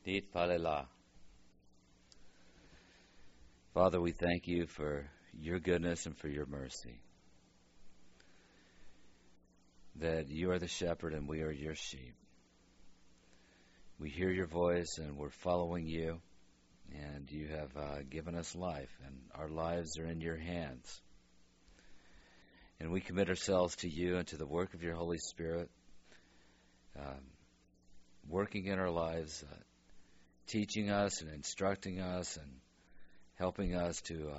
Dit palela. Father, we thank you for your goodness and for your mercy. That you are the shepherd and we are your sheep. We hear your voice and we're following you, and you have given us life, and our lives are in your hands. And we commit ourselves to you and to the work of your Holy Spirit, working in our lives, teaching us and instructing us and helping us to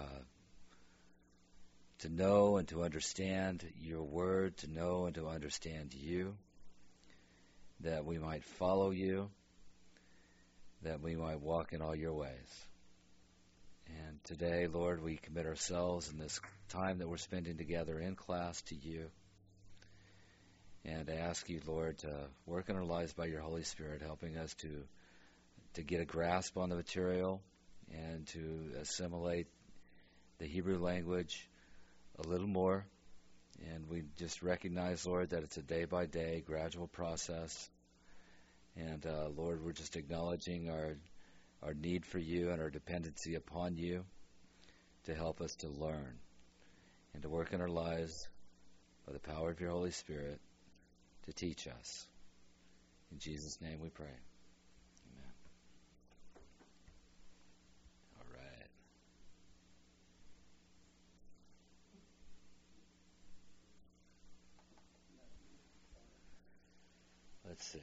know and to understand your word, to know and to understand you, that we might follow you, that we might walk in all your ways. And today, Lord, we commit ourselves in this time that we're spending together in class to you. And I ask you, Lord, to work in our lives by your Holy Spirit, helping us to get a grasp on the material and to assimilate the Hebrew language a little more. And we just recognize, Lord, that it's a day-by-day, gradual process. And, Lord, we're just acknowledging our need for you and our dependency upon you to help us to learn and to work in our lives by the power of your Holy Spirit to teach us. In Jesus' name we pray. Amen. All right. Let's see.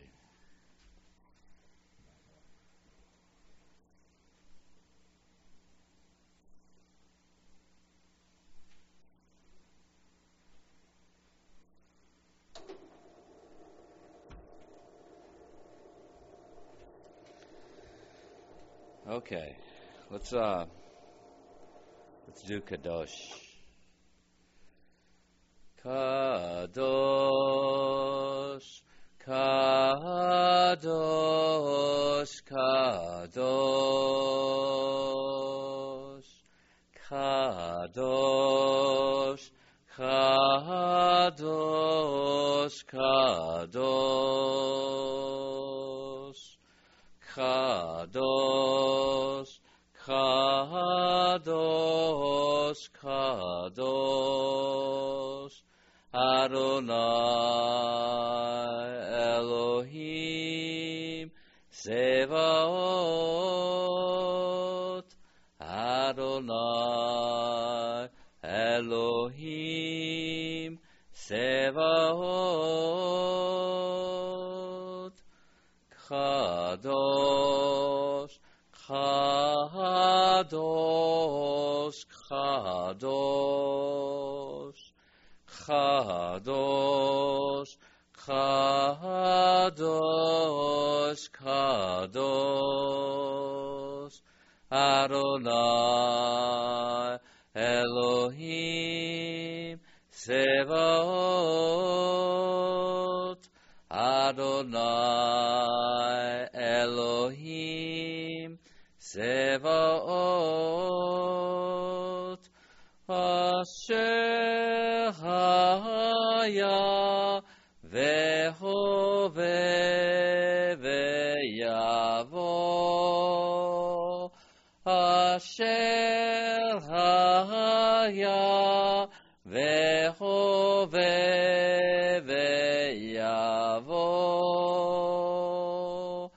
Okay, let's do Kadosh. Kadosh, Kadosh, Kadosh, Kadosh, Kadosh, Kadosh, Kadosh, Kadosh, Kadosh, Adonai Elohim Sevaot, Adonai Elohim Sevaot, Kadosh, Kadosh, Kadosh, Kadosh, Kadosh, Kadosh, Adonai Elohim Sevaot, Adonai Elohim Sevaot, Asher Haya Vehove Veyavo, Asher Haya Vehove Veyavo,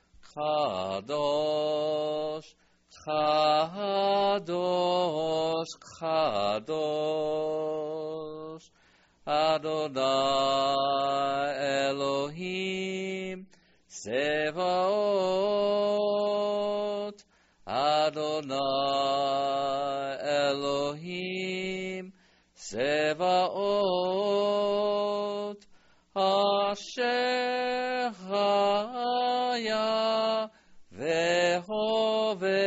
Kadosh, Kadosh, Kadosh, Adonai Elohim Sevaot, Adonai Elohim Sevaot, Asher Haya Vehove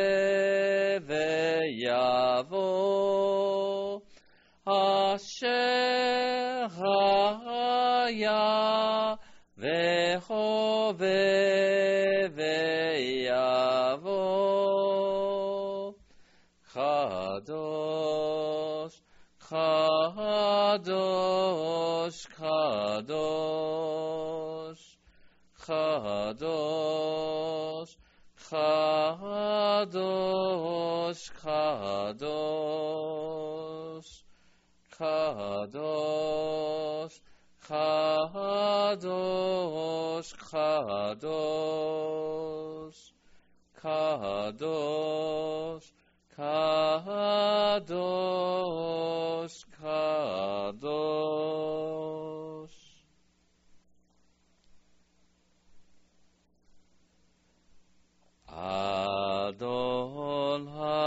Veyavo, Asher Haya Vehove Veyavo, Kadosh, Kadosh, Kadosh, Kadosh, Kadosh, Kadosh, Kadosh, Kadosh, Kadosh, Kadosh, Kadosh, Kadosh. Adon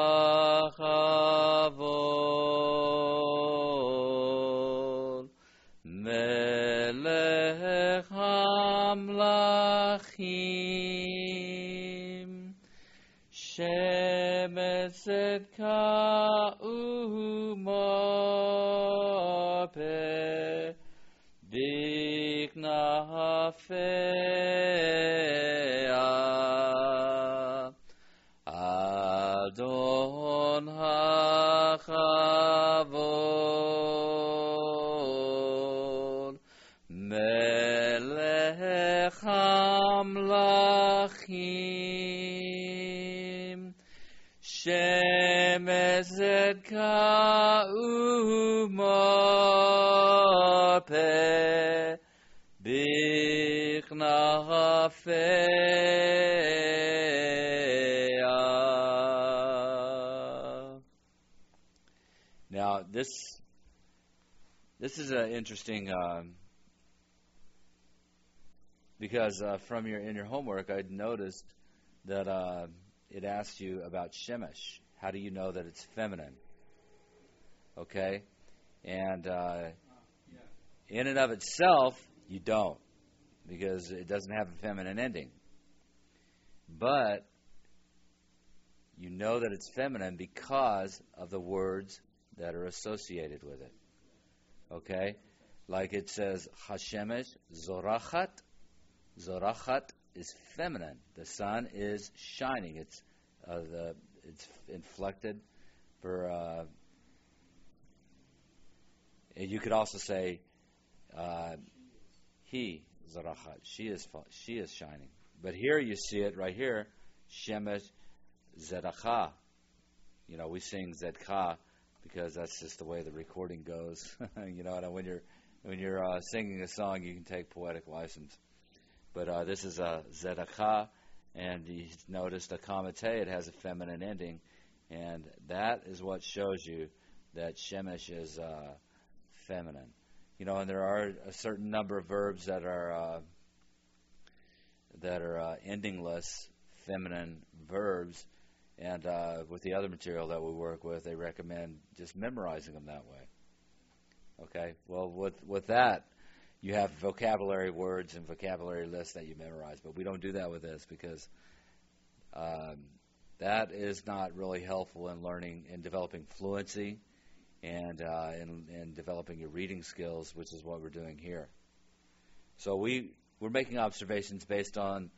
HaChavod, Melech HaMlachim, Shemet Tzedka U'Morpeh, Bikna Hafeah, Adon HaChavod, Melech HaMlachim, Shemet Tzedka U'Morpeh, Bikna Hafeah. Now, this is interesting because from in your homework, I'd noticed that it asked you about Shemesh. How do you know that it's feminine? Okay, and in and of itself, you don't, because it doesn't have a feminine ending. But you know that it's feminine because of the words that are associated with it. Okay? Like it says, Hashemesh Zorachat. Zorachat is feminine. The sun is shining. It's inflected for. You could also say, he Zorachat. She is shining. But here you see it right here, Shemesh Zedacha. You know, we sing Zedcha because that's just the way the recording goes. You know, and when you're singing a song, you can take poetic license. But this is a Zedacha, and you notice the Kamate, it has a feminine ending, and that is what shows you that Shemesh is feminine. You know, and there are a certain number of verbs that are endingless, feminine verbs. And with the other material that we work with, they recommend just memorizing them that way. Okay? Well, with that, you have vocabulary words and vocabulary lists that you memorize. But we don't do that with this because that is not really helpful in learning and developing fluency and in developing your reading skills, which is what we're doing here. So we're making observations based on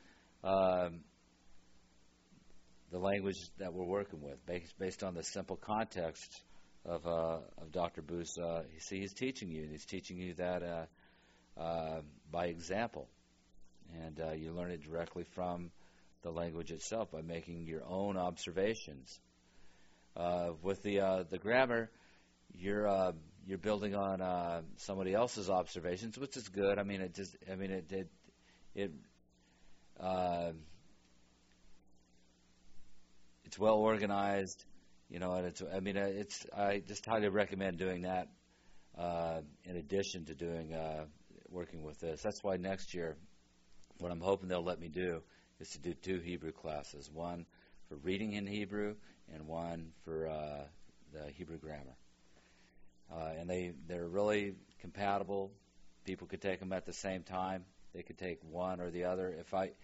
the language that we're working with, based on the simple context of Dr. Booth's. He's teaching you, and he's teaching you that by example, and you learn it directly from the language itself by making your own observations. With the grammar, you're building on somebody else's observations, which is good. I mean, it's well organized, you know, and I just highly recommend doing that in addition to doing working with this. That's why next year, what I'm hoping they'll let me do is to do 2 Hebrew classes, one for reading in Hebrew and one for the Hebrew grammar. And they're really compatible. People could take them at the same time. They could take one or the other.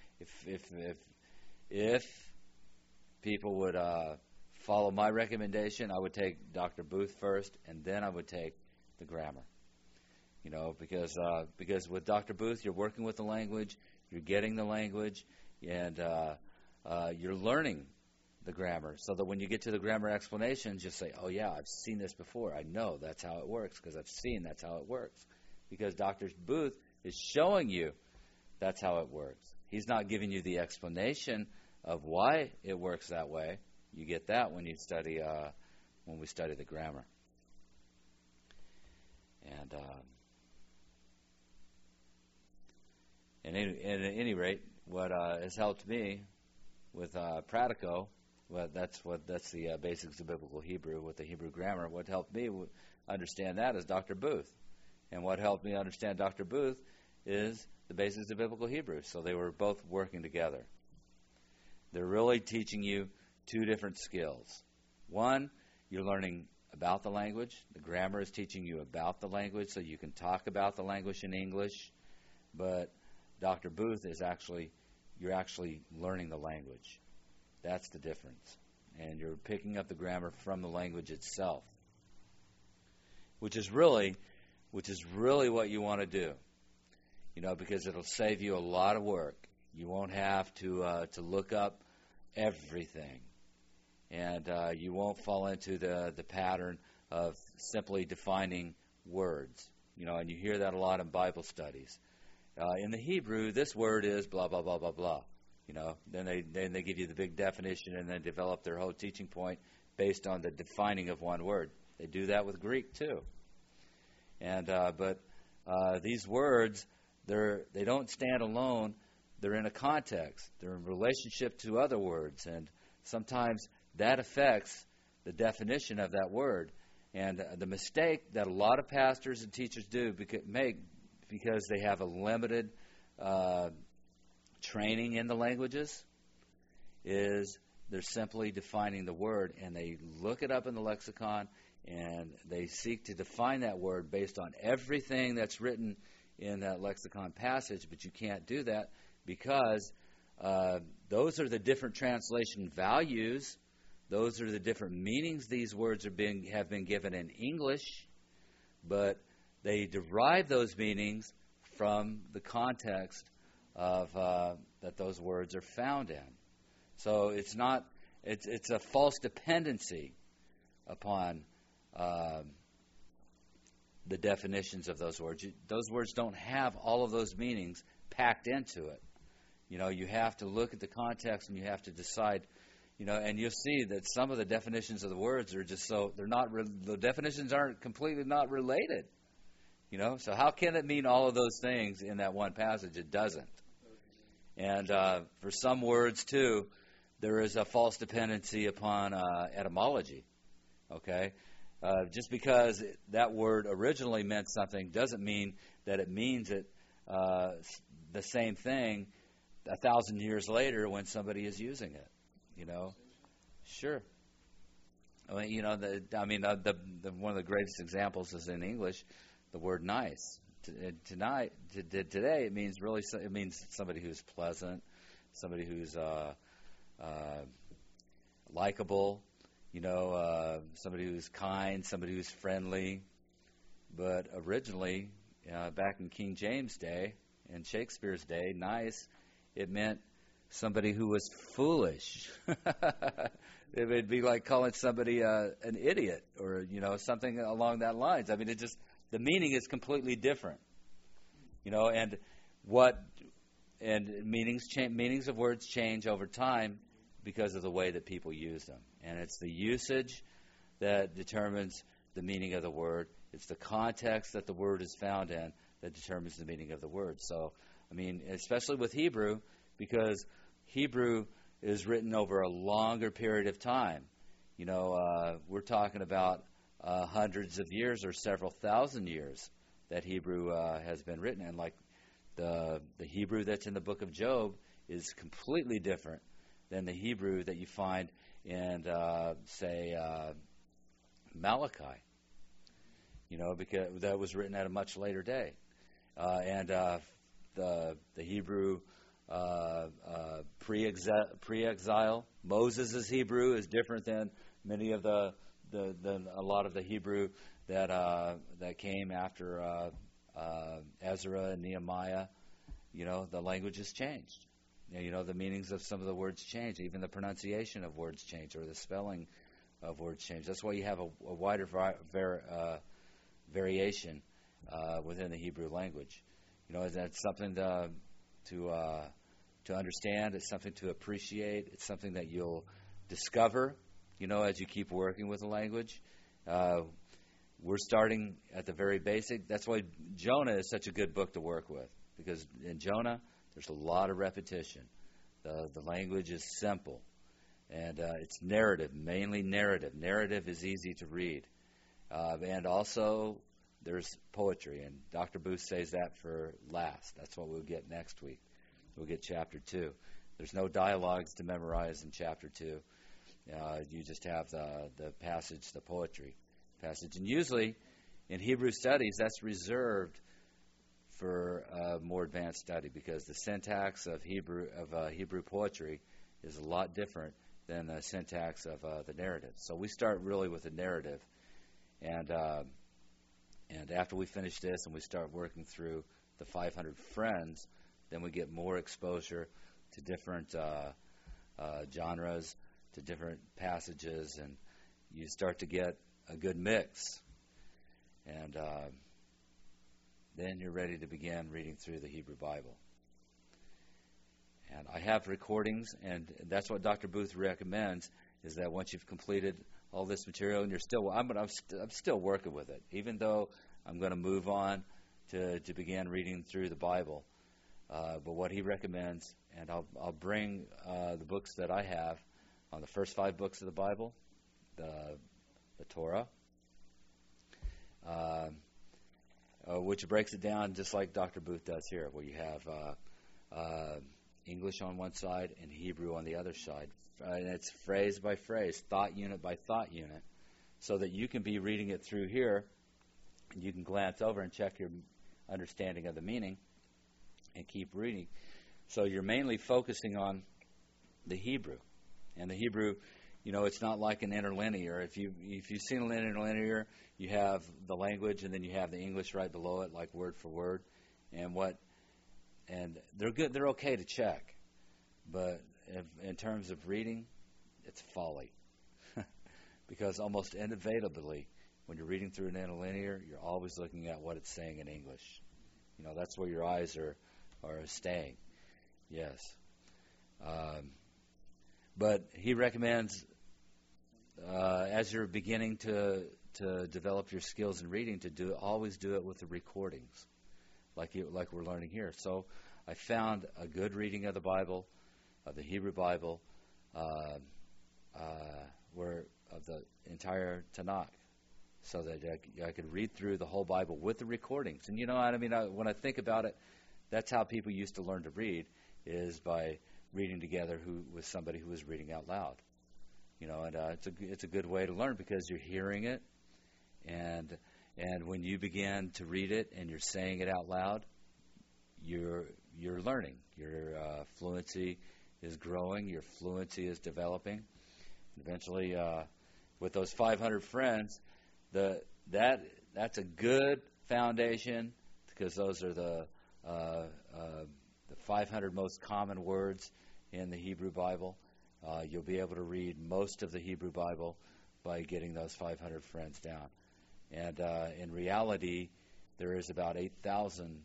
If people would follow my recommendation, I would take Dr. Booth first, and then I would take the grammar. You know, because with Dr. Booth, you're working with the language, you're getting the language, and you're learning the grammar, so that when you get to the grammar explanations, you'll say, oh yeah, I've seen this before. I know that's how it works because I've seen that's how it works. Because Dr. Booth is showing you that's how it works. He's not giving you the explanation of why it works that way, you get that when you study when we study the grammar. And at any rate, what has helped me with Pratico, that's the basics of biblical Hebrew with the Hebrew grammar. What helped me understand that is Dr. Booth, and what helped me understand Dr. Booth is the basics of biblical Hebrew. So they were both working together. They're really teaching you two different skills. One, you're learning about the language. The grammar is teaching you about the language so you can talk about the language in English. But Dr. Booth is you're actually learning the language. That's the difference. And you're picking up the grammar from the language itself, which is really what you want to do. Because it'll save you a lot of work. You won't have to look up everything, and you won't fall into the pattern of simply defining words. And you hear that a lot in Bible studies. In the Hebrew, this word is blah blah blah blah blah. Then they give you the big definition and then develop their whole teaching point based on the defining of one word. They do that with Greek too. And but these words, they don't stand alone. They're in a context. They're in relationship to other words, and sometimes that affects the definition of that word. And the mistake that a lot of pastors and teachers make because they have a limited training in the languages is they're simply defining the word, and they look it up in the lexicon, and they seek to define that word based on everything that's written in that lexicon passage, but you can't do that because those are the different translation values. Those are the different meanings these words have been given in English, but they derive those meanings from the context of that those words are found in. So it's a false dependency upon the definitions of those words. Those words don't have all of those meanings packed into it. You have to look at the context and you have to decide, and you'll see that some of the definitions of the words are just the definitions aren't completely not related. So how can it mean all of those things in that one passage? It doesn't. And for some words too, there is a false dependency upon etymology. Okay? Just because that word originally meant something doesn't mean that it means the same thing 1,000 years later when somebody is using it. Sure. One of the greatest examples is in English, the word nice. Today, it means somebody who's pleasant, somebody who's likable. Somebody who's kind, somebody who's friendly. But originally, back in King James' day and Shakespeare's day, nice, it meant somebody who was foolish. It would be like calling somebody an idiot or, something along that lines. The meaning is completely different. And meanings of words change over time because of the way that people use them. And it's the usage that determines the meaning of the word. It's the context that the word is found in that determines the meaning of the word. So, especially with Hebrew, because Hebrew is written over a longer period of time. We're talking about hundreds of years or several thousand years that Hebrew has been written. And like the Hebrew that's in the book of Job is completely different than the Hebrew that you find in, Malachi. Because that was written at a much later day. And the Hebrew pre-exile, Moses' Hebrew is different than many of a lot of the Hebrew that came after Ezra and Nehemiah. The language has changed. The meanings of some of the words change. Even the pronunciation of words change, or the spelling of words change. That's why you have a wider variation within the Hebrew language. That's something to to understand. It's something to appreciate. It's something that you'll discover, as you keep working with the language. We're starting at the very basic. That's why Jonah is such a good book to work with, because in Jonah, there's a lot of repetition. The language is simple, and it's narrative, mainly narrative. Narrative is easy to read. And also, there's poetry, and Dr. Booth says that for last. That's what we'll get next week. We'll get chapter 2. There's no dialogues to memorize in chapter 2. You just have the passage, the poetry passage. And usually, in Hebrew studies, that's reserved for more advanced study, because the syntax of Hebrew poetry is a lot different than the syntax of the narrative. So we start really with the narrative. And after we finish this and we start working through the 500 friends, then we get more exposure to different genres, to different passages, and you start to get a good mix. And then you're ready to begin reading through the Hebrew Bible. And I have recordings, and that's what Dr. Booth recommends, is that once you've completed all this material, and I'm still working with it, even though I'm going to move on to begin reading through the Bible. But what he recommends, and I'll bring the books that I have on the first 5 books of the Bible, the Torah, which breaks it down just like Dr. Booth does here, where you have English on one side and Hebrew on the other side. And it's phrase by phrase, thought unit by thought unit, so that you can be reading it through here, and you can glance over and check your understanding of the meaning and keep reading. So you're mainly focusing on the Hebrew. And the Hebrew, it's not like an interlinear. If you've seen an interlinear, you have the language and then you have the English right below it, like word for word. And they're good. They're okay to check, but in terms of reading, it's folly. Because almost inevitably, when you're reading through an interlinear, you're always looking at what it's saying in English. That's where your eyes are staying. Yes. But he recommends, as you're beginning to develop your skills in reading, to always do it with the recordings, like we're learning here. So I found a good reading of the Bible, of the Hebrew Bible, of the entire Tanakh, so that I could read through the whole Bible with the recordings. And when I think about it, that's how people used to learn to read, is by reading together with somebody who was reading out loud. It's a good way to learn, because you're hearing it, and when you begin to read it and you're saying it out loud, you're learning. Your fluency is growing. Your fluency is developing. Eventually, with those 500 friends, that's a good foundation, because those are the 500 most common words in the Hebrew Bible. You'll be able to read most of the Hebrew Bible by getting those 500 friends down. And in reality, there is about 8,000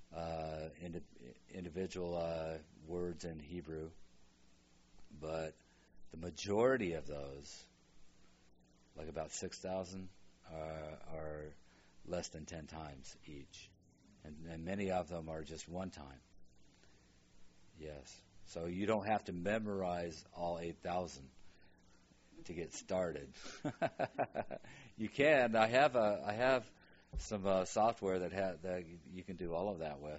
individual words in Hebrew, but the majority of those, like about 6,000, are less than 10 times each. And many of them are just one time. Yes. So you don't have to memorize all 8,000 to get started. You can. I have some software that you can do all of that with.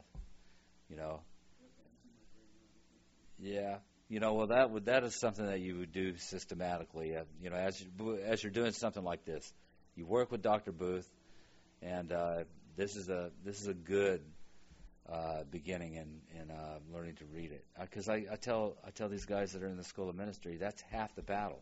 Yeah. Well, that is something that you would do systematically. As you're doing something like this, you work with Dr. Booth, and this is a good beginning in learning to read it. Because I tell these guys that are in the School of Ministry, that's half the battle.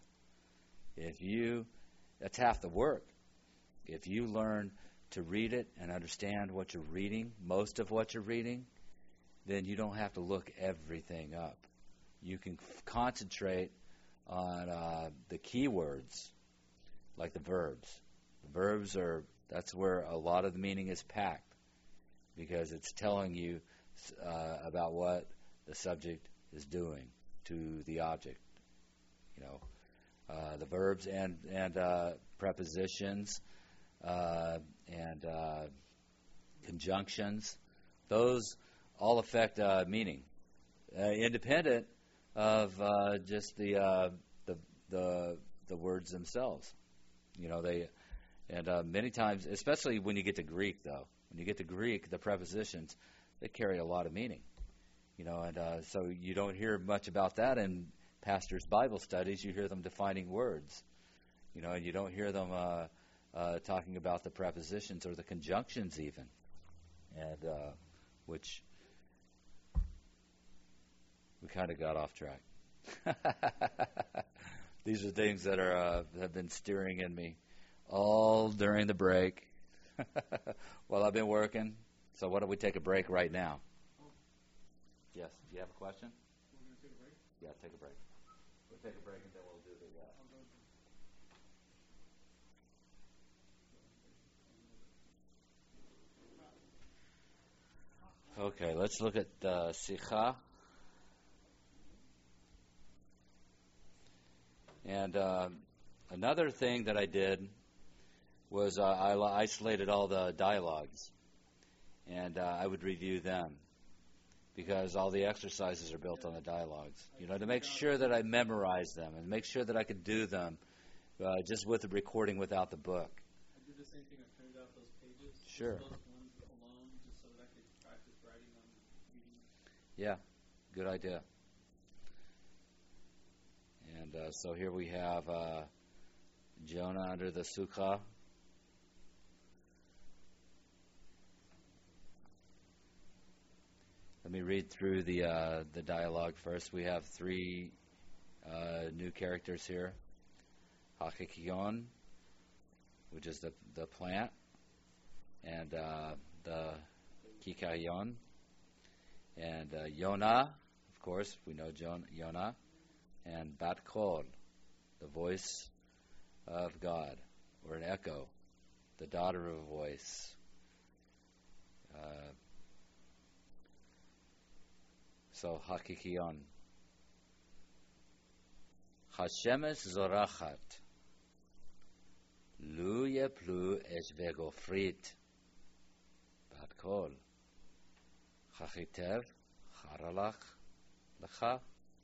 That's half the work. If you learn to read it and understand what you're reading, most of what you're reading, then you don't have to look everything up. You can concentrate on the key words, like the verbs. The verbs that's where a lot of the meaning is packed, because it's telling you about what the subject is doing to the object. The verbs and prepositions and conjunctions, those all affect meaning, independent of just the words themselves. They many times, especially when you get to Greek, though, when you get to Greek, the prepositions, they carry a lot of meaning. So you don't hear much about that in pastors' Bible studies. You hear them defining words, and you don't hear them talking about the prepositions or the conjunctions even, and which we kind of got off track. These are things that have been stirring in me all during the break while I've been working. So why don't we take a break right now? Yes. Do you have a question? We're going to take a break? Yeah, take a break. We'll take a break and then we'll do the... Okay, let's look at Sikha. And another thing that I did was I isolated all the dialogues, and I would review them, because all the exercises are built on the dialogues, to make sure that I memorize them and make sure that I could do them just with the recording without the book. I did the same thing. I printed out those pages. Sure. Those ones alone, just so that I could practice writing on reading. Yeah, good idea. And so here we have Jonah under the Sukkah. Let me read through the dialogue first. We have three new characters here. Hakikion, which is the plant, and the Kikayon, and Yonah, of course, we know Yonah, and Bat Kol, the voice of God, or an echo, the daughter of a voice. So Hakikion. Hashemesh zorachat, lu yeplu esh vegofrit, Bat Kol. Chachitev charalach lecha.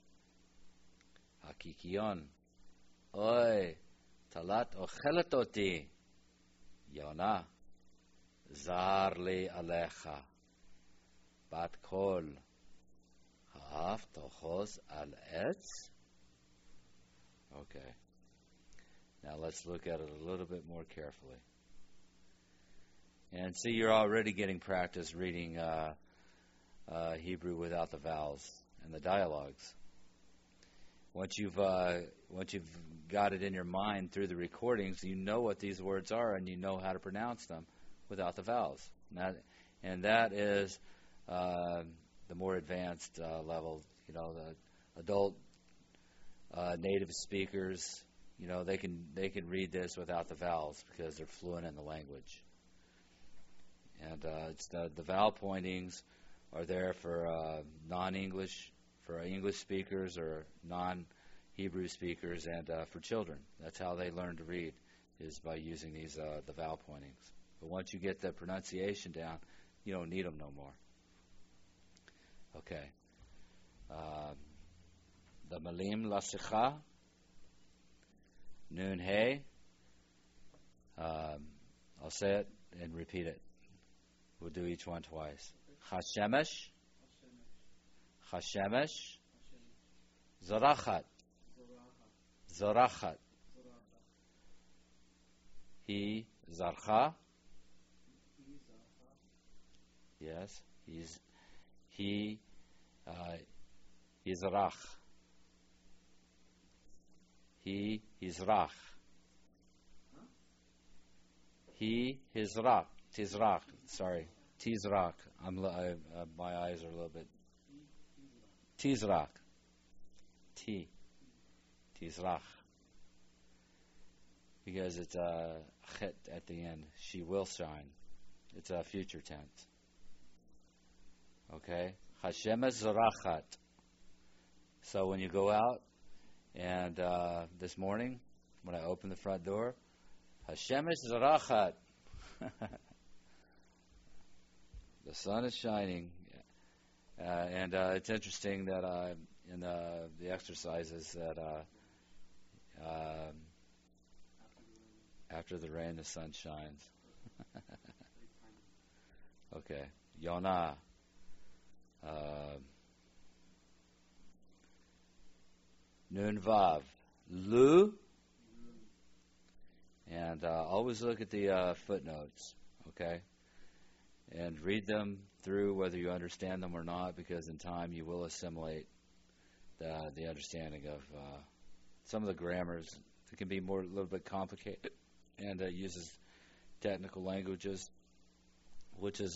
Hakikion, oy, talat ochelet oti, Yonah, zar li alecha, Bat Kol, ha'af tochos al etz. Okay. Now let's look at it a little bit more carefully. And see, you're already getting practice reading Hebrew without the vowels and the dialogues. Once you've got it in your mind through the recordings, you know what these words are and you know how to pronounce them without the vowels. And that is the more advanced level. The adult native speakers, they can read this without the vowels because they're fluent in the language. And it's the vowel pointings are there for non-English, for English speakers or non-Hebrew speakers, and for children. That's how they learn to read, is by using these the vowel pointings. But once you get the pronunciation down, you don't need them no more. Okay. The Malim Lasicha, Nun Hey. I'll say it and repeat it. We'll do each one twice. Hashemesh, Hashemesh, Zorachat, Zorachat. He Zarcha. Yes, he Yizrach. He Yizrach. He Yizrach. Tizrach. Sorry, Tizrach. My eyes are a little bit. Tizrach. Tizrach. Because it's a chet at the end. She will shine. It's a future tense. Okay? Hashemesh Zorachat. So when you go out, and this morning, when I opened the front door, Hashemesh Zarachat, the sun is shining. And it's interesting that in the exercises that after the rain, the sun shines. Okay. Yonah. Nun Vav. Lu. And always look at the footnotes, okay? And read them through whether you understand them or not, because in time you will assimilate the understanding of some of the grammars. It can be a little bit complicated and uses technical languages, which is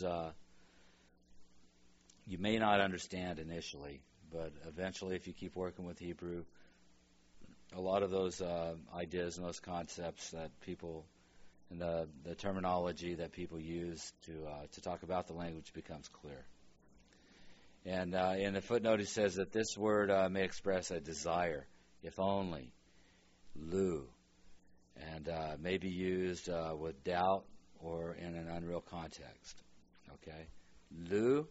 you may not understand initially, but eventually if you keep working with Hebrew, a lot of those ideas and those concepts that people and the terminology that people use to talk about the language becomes clear. And in the footnote, he says that this word may express a desire, if only, lu, and may be used with doubt or in an unreal context. Okay, lu,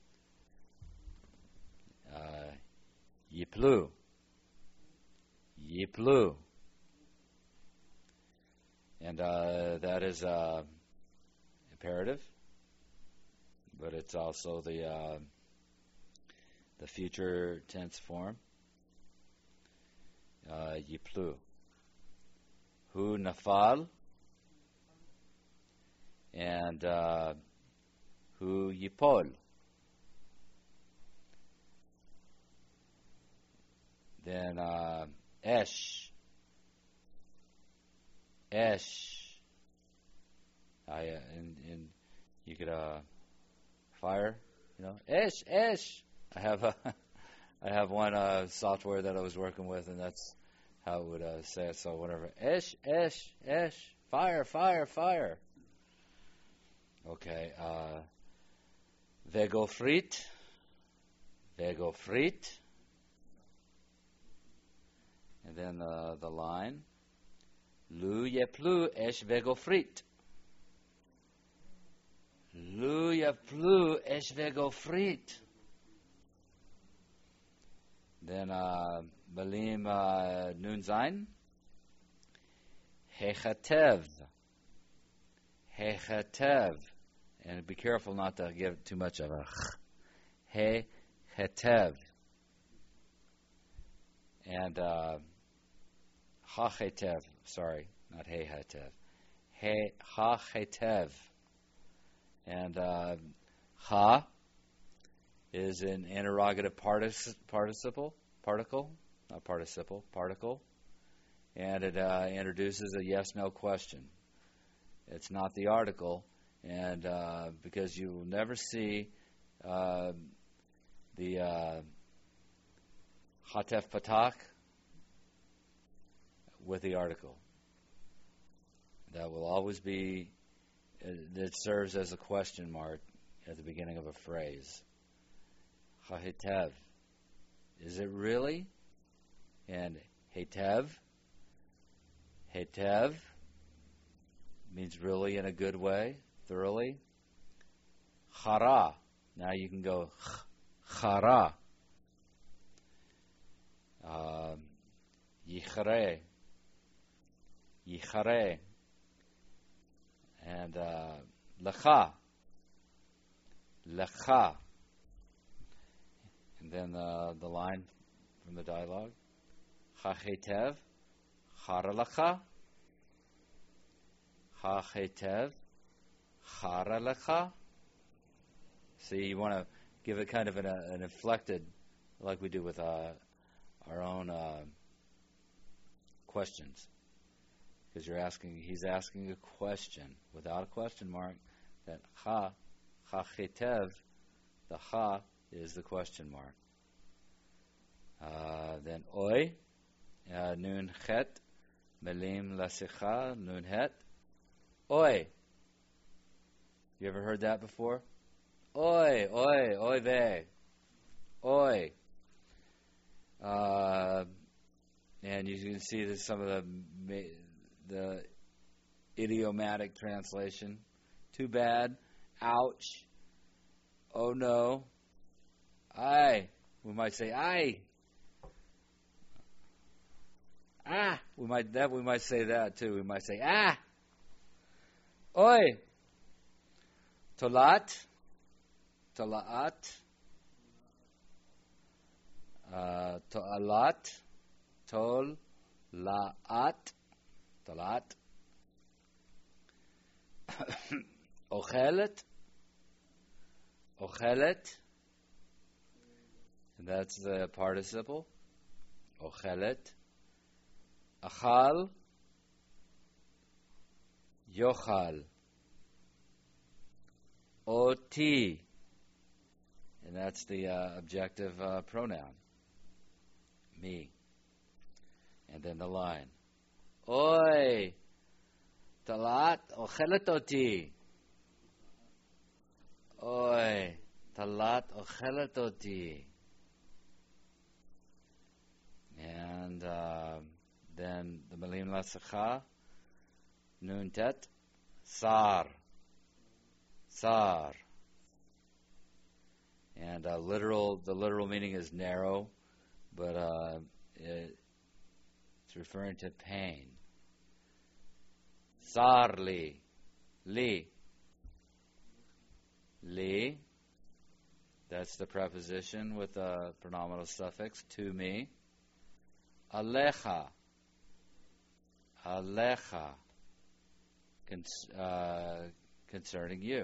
yiplu, yiplu. And that is imperative, but it's also the future tense form. Yiplu. Hu nafal. And hu yipol. Then esh. Esh. And you could fire, esh, esh. I have one software that I was working with, and that's how it would say it. So whatever, esh, esh, esh, fire, fire, fire. Okay, vegofrit, vegofrit, and then the line. Lu yeplu esh vegofrit. Lu yeplu esh vegofrit. Then Balim Nun Zain. Hechatev. Hechatev. And be careful not to give too much of a Hechatev. And Hachetev. Sorry, not Hechatev. Hachetev. And ha is an interrogative particle, and it introduces a yes-no question. It's not the article, and because you will never see the hatef patak with the article. That will always be, it serves as a question mark at the beginning of a phrase. Hahitev. Is it really? And hetev. Hetev means really in a good way, thoroughly. Chara. Now you can go chara. Yichare. Yichare. And lecha. Lecha. And then the line from the dialogue. Chachetev. Chara lecha. Chachetev. Chara lecha. See, you want to give it kind of an inflected, like we do with our own questions. Because he's asking a question without a question mark. That chachetev, the cha is the question mark. Then oi, nun chet, melim lasicha, nun het, oi. You ever heard that before? Oi, oi, oi ve, oi. And you can see that some of the idiomatic translation. Too bad. Ouch. Oh no. Aye. We might say aye. Ah. We might say that too. We might say ah. Oi. Tolat. Tolaat. To'alat. Tol. La'at. Tolat. Ochelet. Ochelet. And that's the participle. Ochelet. Achal. Yochal. Oti. And that's the objective pronoun. Me. And then the line. Oi. Talat ochelet oti. Oi. Talat ochelet oti. And then the Malim Lasacha. Nun tet. Sar. Sar. And the literal meaning is narrow, but it's referring to pain. Sarli. Li. Li. That's the preposition with a pronominal suffix, to me. Alecha. Alecha. Concerning you.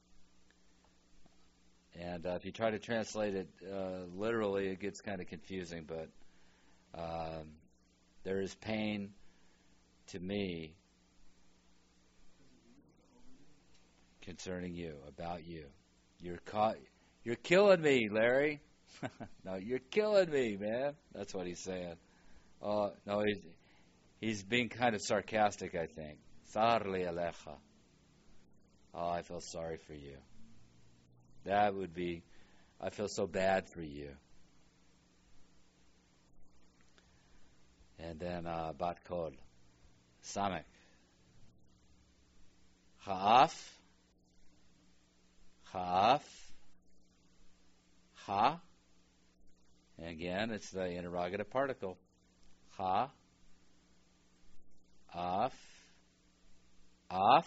And if you try to translate it literally, it gets kind of confusing, but there is pain to me concerning you, about you. You're killing me, Larry. No, you're killing me, man. That's what he's saying. No, he's being kind of sarcastic, I think. Sarli alecha. Oh, I feel sorry for you. That would be, I feel so bad for you. And then bat kol, samek. Ha'af. Ha'af. Ha. And again, it's the interrogative particle. Ha. Af. Af.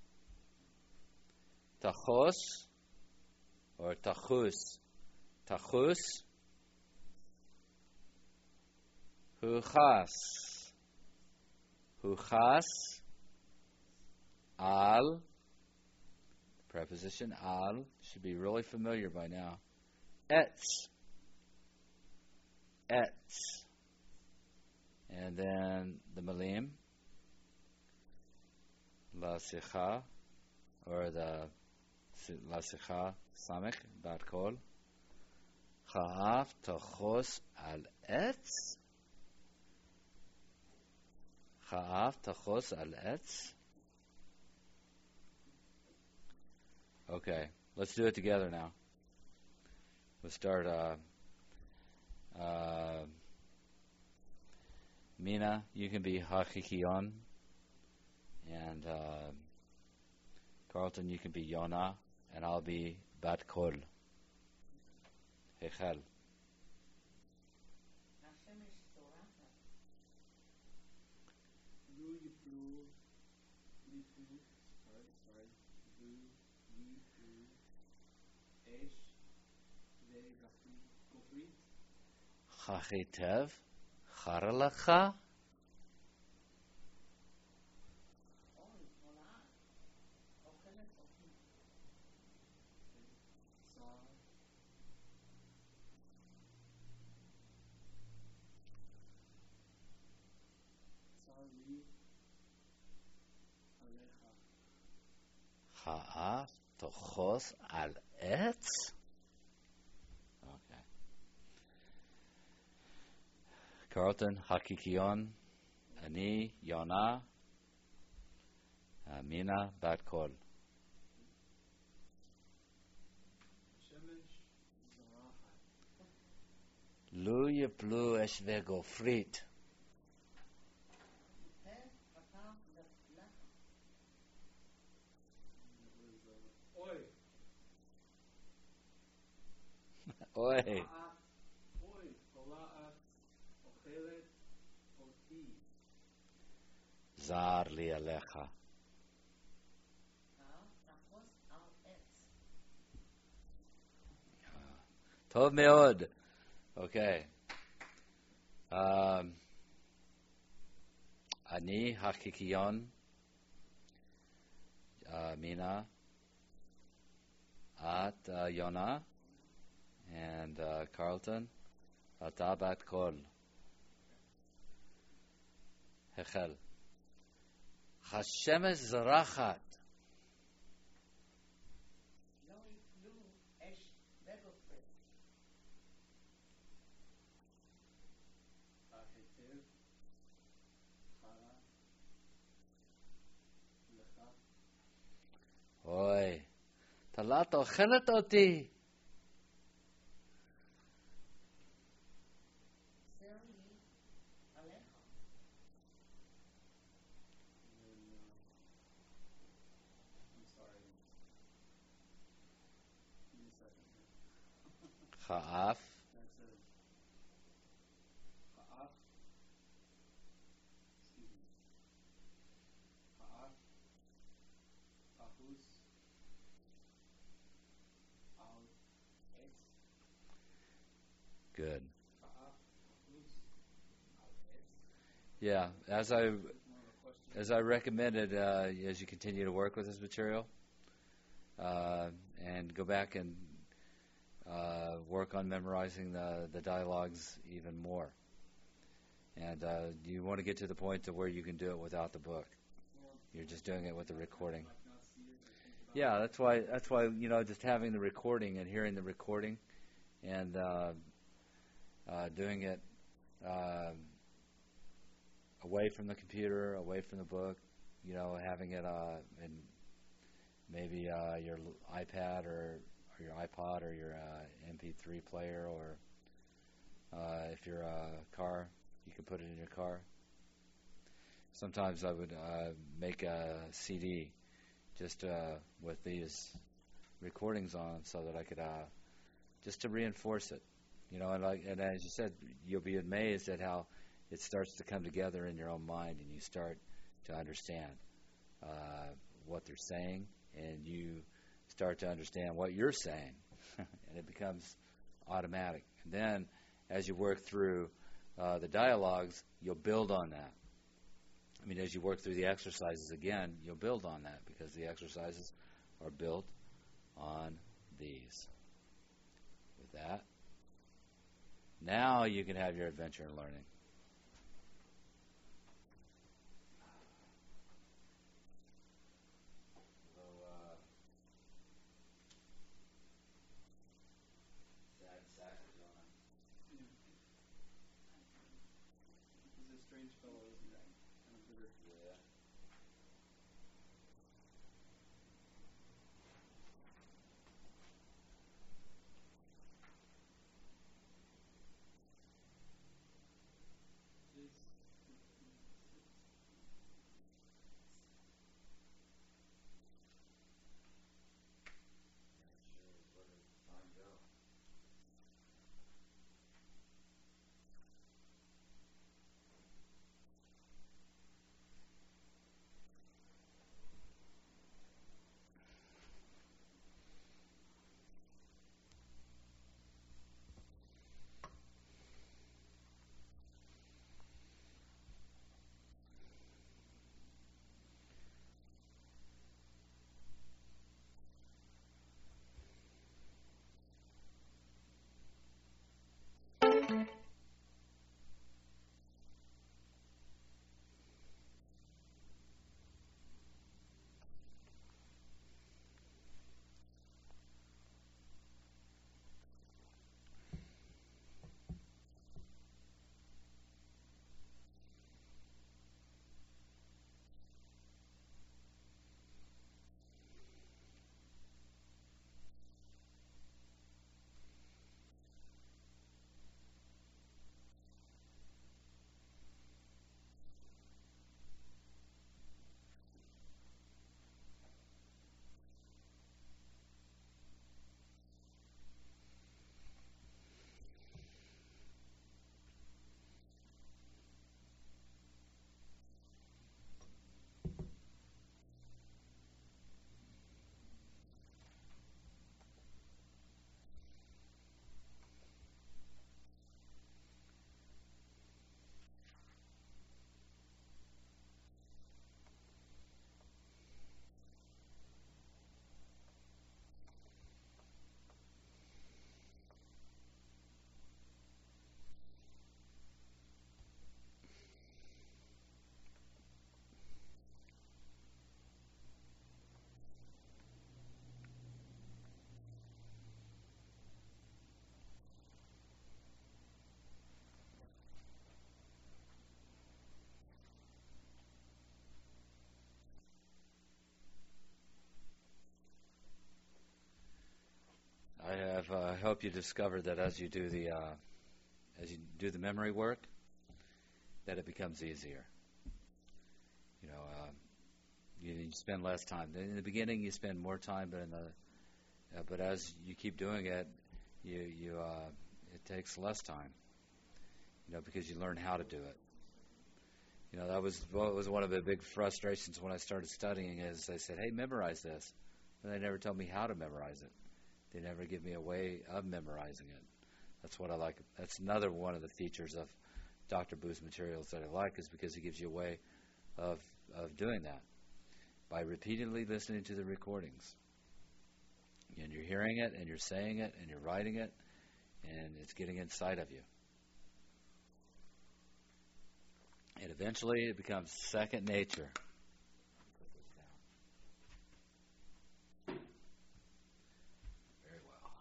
Tachos. Or tachus. Tachus. Huchas. Huchas. Al. Preposition al. Should be really familiar by now. Etz. Etz. And then the malim. La sicha. Or the La sicha. Samech, bat kol. Cha'af tachos al etz. Cha'af tachos al etz. Okay, let's do it together now. Let's start. Mina, you can be hachikion, and Carlton, you can be Yona, and I'll be bat kol. Hechel. Chachitev. Charalacha. Ha'af tochos al etz. Okay. Carlton, hakikion, ani, Yona, Mina, bat kol. Lu יפלו אש וגופרית. Oi. אוי, Oi. Tola'at. Ochelet. Oti. זר לי עליך. טוב מאוד. אוקיי. אני הקיקיון, מינה, את יונה, and Carlton, אתה בת קול. החל. השמש זרחת. Ahetev. Chara. Lecha. אוי, תלת אוכלת אותי. I'm sorry. Give me a second here. חאף, That says Ha'af. Excuse me. Ha'af. Tahus. Al. Etz. good. Ha'af. Tahus. Al. Etz. Yeah, It's more of a question. as I recommended, as you continue to work with this material, and go back and work on memorizing the dialogues even more. And you want to get to the point to where you can do it without the book. Well, You're just doing it with the recording. like not see it or think about Yeah, it. that's why just having the recording and hearing the recording, and doing it away from the computer, away from the book, having it in maybe your iPad or your iPod or your MP3 player, or if you're a car, you can put it in your car. Sometimes I would make a CD just with these recordings on, so that I could just to reinforce it, and as you said, you'll be amazed at how it starts to come together in your own mind, and you start to understand what they're saying, and you start to understand what you're saying, and it becomes automatic. And then, as you work through the dialogues, you'll build on that. I mean, as you work through the exercises again, you'll build on that, because the exercises are built on these. With that, now you can have your adventure in learning. He's a strange fellow, isn't he? Kind of bitter. Yeah. I hope you discovered that as you do the memory work, that it becomes easier. You know, you spend less time. In the beginning, you spend more time, but as you keep doing it, it takes less time. You know, because you learn how to do it. You know, that was one of the big frustrations when I started studying. Is they said, "Hey, memorize this," but they never told me how to memorize it. They never give me a way of memorizing it. That's what I like. That's another one of the features of Dr. Booth's materials that I like, is because he gives you a way of doing that by repeatedly listening to the recordings. And you're hearing it, and you're saying it, and you're writing it, and it's getting inside of you. And eventually it becomes second nature. Put this down. Very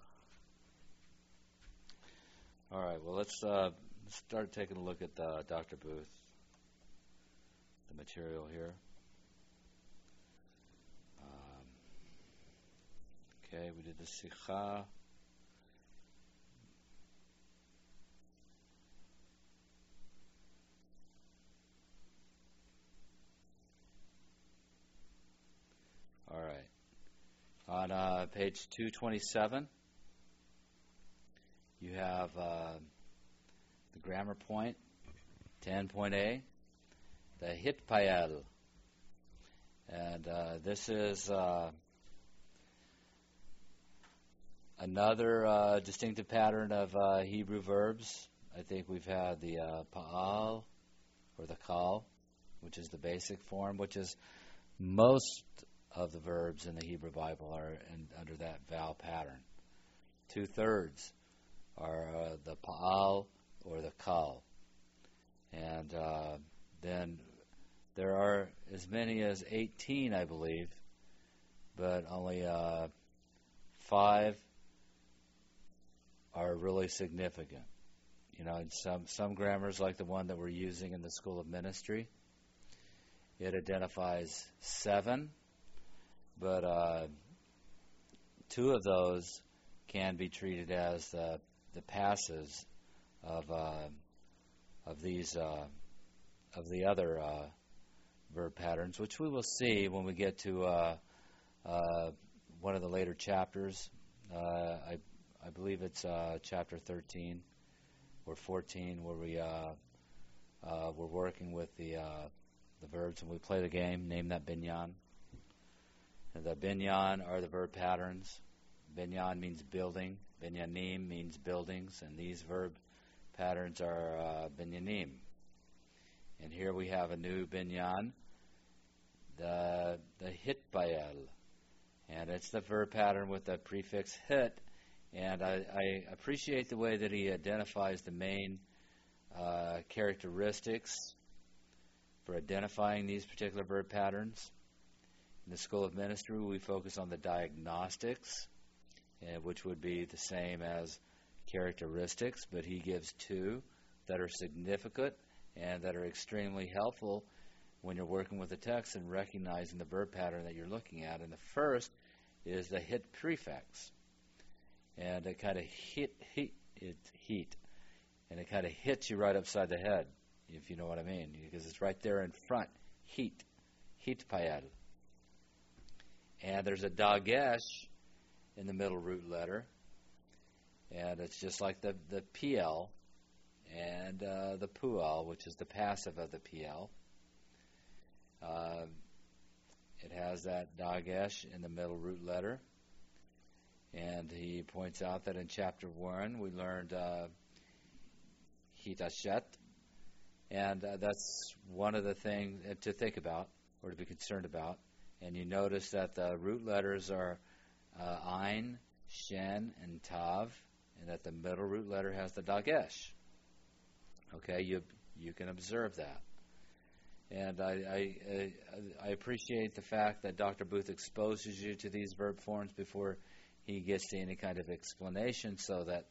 well. All right, well, let's start taking a look at Dr. Booth, the material here. Okay, we did the Sikha. All right. On page 227, you have the grammar point, 10.A, the hitpayal. And this is another distinctive pattern of Hebrew verbs. I think we've had the pa'al, or the kal, which is the basic form, which is most of the verbs in the Hebrew Bible are under that vowel pattern. 2/3 are the pa'al or the kal. And then there are as many as 18, I believe, but only 5 are really significant. You know, in some grammars, like the one that we're using in the School of Ministry, it identifies 7, but 2 of those can be treated as the passives of the other verb patterns, which we will see when we get to one of the later chapters. I believe it's chapter 13 or 14, where we're working with the verbs, and we play the game, Name That Binyan. And the binyan are the verb patterns. Binyan means building. Binyanim means buildings, and these verb patterns are binyanim. And here we have a new binyan, the hitbayel, and it's the verb pattern with the prefix hit. And I appreciate the way that he identifies the main characteristics for identifying these particular verb patterns. In the School of Ministry, we focus on the diagnostics, which would be the same as characteristics, but he gives 2 that are significant and that are extremely helpful when you're working with the text and recognizing the verb pattern that you're looking at. And the first is the hit prefix. And it kind of heat, and it kind of hits you right upside the head, if you know what I mean, because it's right there in front. Heat payal. And there's a dagesh in the middle root letter, and it's just like the PL and the pual, which is the passive of the PL. It has that dagesh in the middle root letter. And he points out that in chapter 1 we learned hitashet, and that's one of the things to think about or to be concerned about. And you notice that the root letters are Ain, Shen, and Tav, and that the middle root letter has the dagesh. Okay, you can observe that. And I appreciate the fact that Dr. Booth exposes you to these verb forms before he gets to any kind of explanation, so that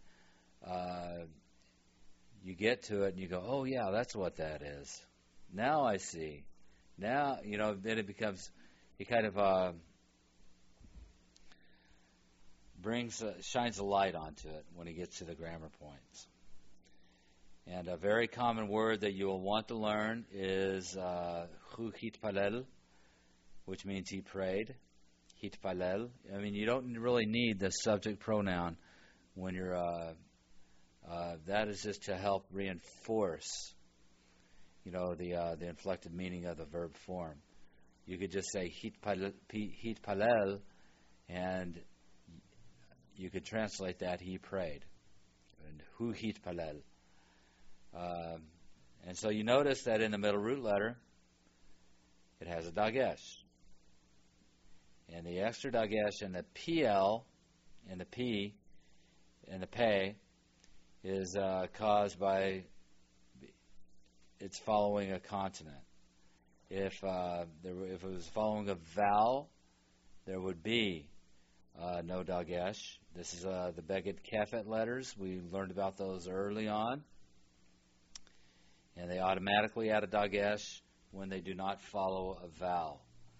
you get to it and you go, oh yeah, that's what that is. Now I see. Now, then it becomes, you kind of shines a light onto it when he gets to the grammar points. And a very common word that you will want to learn is hu hitpalel, which means he prayed. Hitpalel. I mean, you don't really need the subject pronoun when you're. That is just to help reinforce, the inflected meaning of the verb form. You could just say hitpalel, and you could translate that he prayed. And hu hitpalel. And so you notice that in the middle root letter, it has a dagesh. And the extra dagesh and the PL and the P and the pay is caused by it's following a consonant. If it was following a vowel, there would be no dagesh. This is the Beged Kefet letters. We learned about those early on. And they automatically add a dagesh when they do not follow a vowel.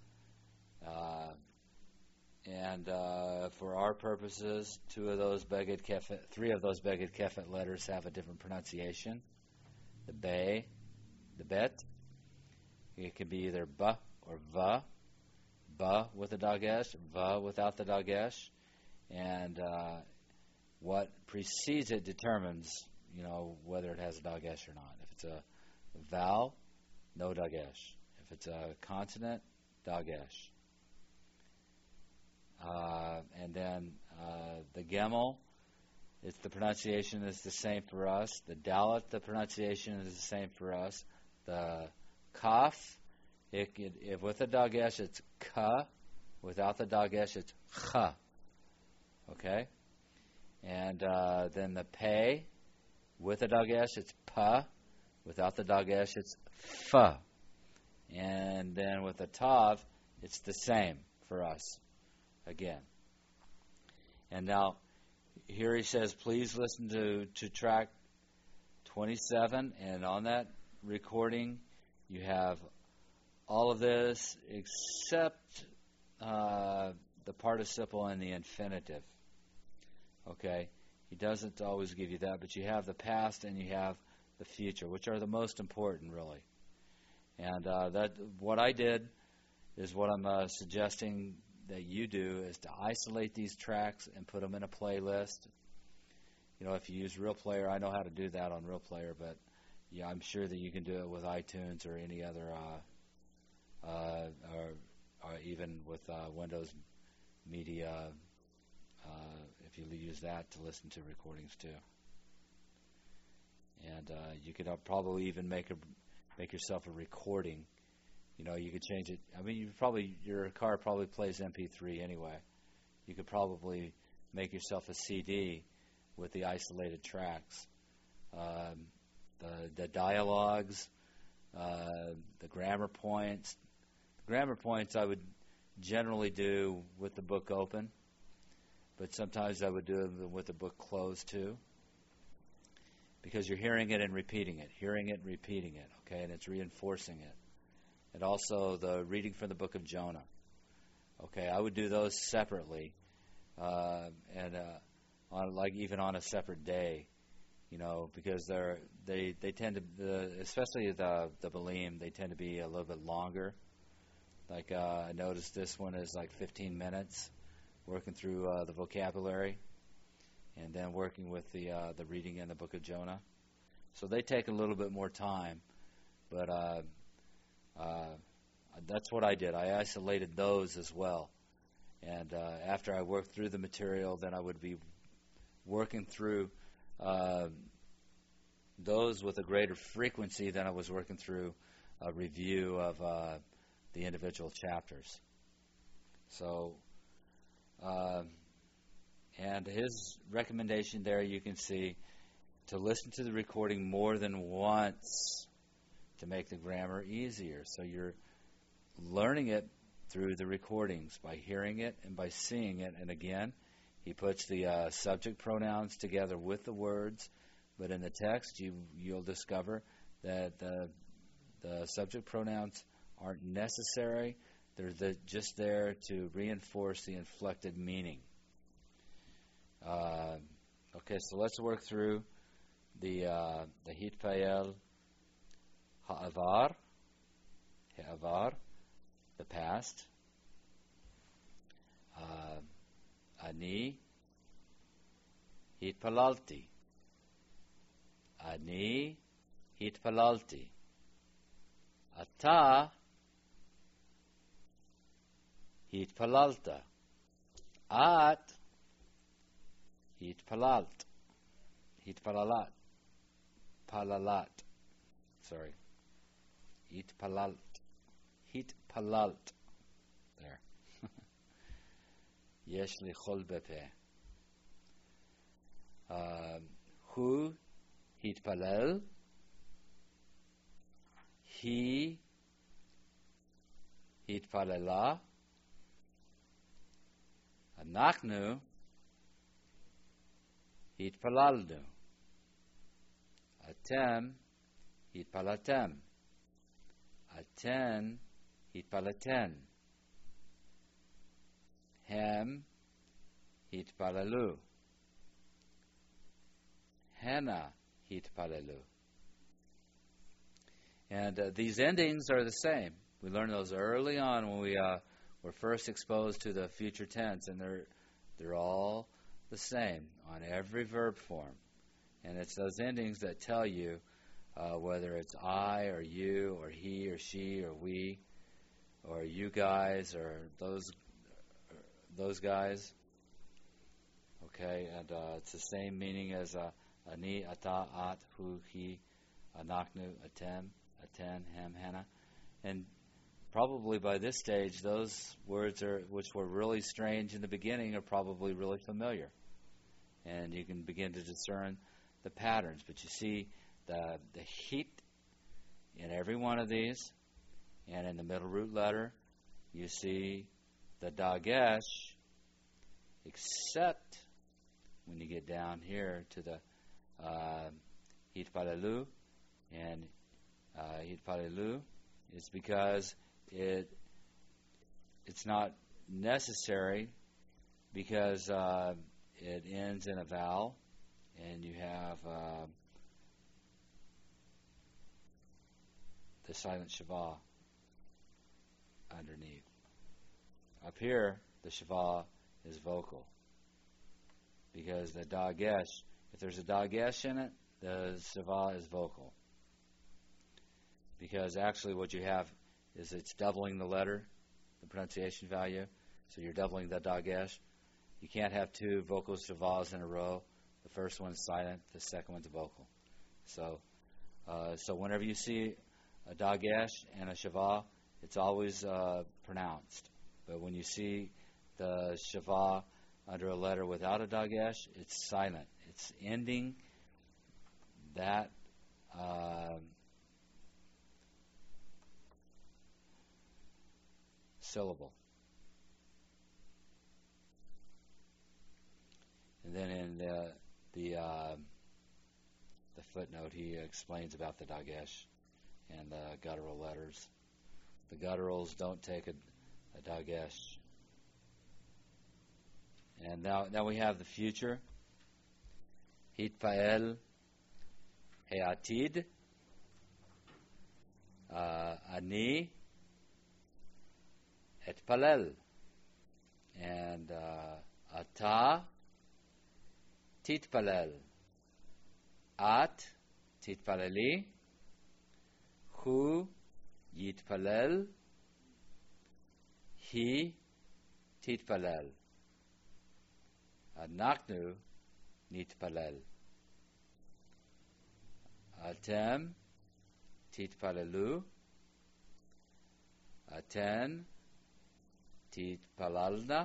And for our purposes, three of those Beged Kefet letters have a different pronunciation. The Be, the Bet. It can be either Ba or Va. Ba with a dagesh, Va without the dagesh. And what precedes it determines, whether it has a dagesh or not. If it's a vowel, no dagesh. If it's a consonant, dagesh. And then the Gemel, the pronunciation is the same for us. The Dalet, the pronunciation is the same for us. The Kaf, if with a dagesh, it's Ka. Without the dagesh, it's Cha. Okay? And then the Pei, with a dagesh, it's Pa. Without the dagesh, it's Fa. And then with the Tav, it's the same for us. Again. And now, here he says, please listen to track 27, and on that recording, you have all of this except the participle and the infinitive. Okay? He doesn't always give you that, but you have the past and you have the future, which are the most important, really. And what I did is what I'm suggesting that you do is to isolate these tracks and put them in a playlist. If you use Real Player, I know how to do that on Real Player, but yeah, I'm sure that you can do it with iTunes or any other, or even with Windows Media, if you use that to listen to recordings too. And you could probably even make yourself a recording. You could change it. I mean, your car probably plays MP3 anyway. You could probably make yourself a CD with the isolated tracks, the dialogues, the grammar points. The grammar points I would generally do with the book open, but sometimes I would do them with the book closed too, because you're hearing it and repeating it, okay, and it's reinforcing it. And also the reading from the book of Jonah. Okay, I would do those separately, and even on a separate day, because they tend to, especially the Balim, they tend to be a little bit longer. Like I noticed this one is like 15 minutes, working through the vocabulary, and then working with the reading in the book of Jonah. So they take a little bit more time, but that's what I did. I isolated those as well. And after I worked through the material, then I would be working through those with a greater frequency than I was working through a review of the individual chapters. So, and his recommendation there, you can see, to listen to the recording more than once to make the grammar easier. So you're learning it through the recordings, by hearing it and by seeing it. And again, he puts the subject pronouns together with the words, but in the text you'll discover that the subject pronouns aren't necessary. They're just there to reinforce the inflected meaning. Okay, so let's work through the Hitpael Ha'avar, the past. Ani Hitpalalti. Ani Hitpalalti. Ata Hitpalalta. At Hitpalalt. Hitpalalat. Palalat. Sorry. Hitpalalt. Hitpalalt. There. Yesh li chol bepe. Hu hitpalel. He hitpalela. Anachnu hitpalalnu. Atem hitpalatem. Aten hitpalaten. Hem hitpalalu. Hena hitpalalu. And these endings are the same. We learned those early on when we were first exposed to the future tense, and they're all the same on every verb form. And it's those endings that tell you whether it's I or you or he or she or we or you guys or those guys. Okay, and it's the same meaning as ani, ata, at, hu, he, anachnu, atem, aten, hem, hena. And probably by this stage, those words which were really strange in the beginning are probably really familiar. And you can begin to discern the patterns. But you see the heat in every one of these. And in the middle root letter, you see the dagesh, except when you get down here to the hitpalelu. And hitpalelu is because it's not necessary, because it ends in a vowel, and you have the silent shava underneath. Up here, the shava is vocal, because the dagesh, if there's a dagesh in it, the shava is vocal. Because actually what you have is it's doubling the letter, the pronunciation value, so you're doubling the dagesh. You can't have two vocal shavas in a row. The first one's silent, the second one's vocal. So whenever you see a dagesh and a shava, it's always pronounced. But when you see the shava under a letter without a dagesh, it's silent. It's ending that syllable. And then in the footnote, he explains about the dagesh and the guttural letters. The gutturals don't take a dagesh. And now we have the future. Hitpael he'atid. Ani etpalel. And ata titpalel. At titpaleli. Hu yitpalel. He titpalel. Anachnu nitpalel. Atem titpalelu. Aten titpalalna.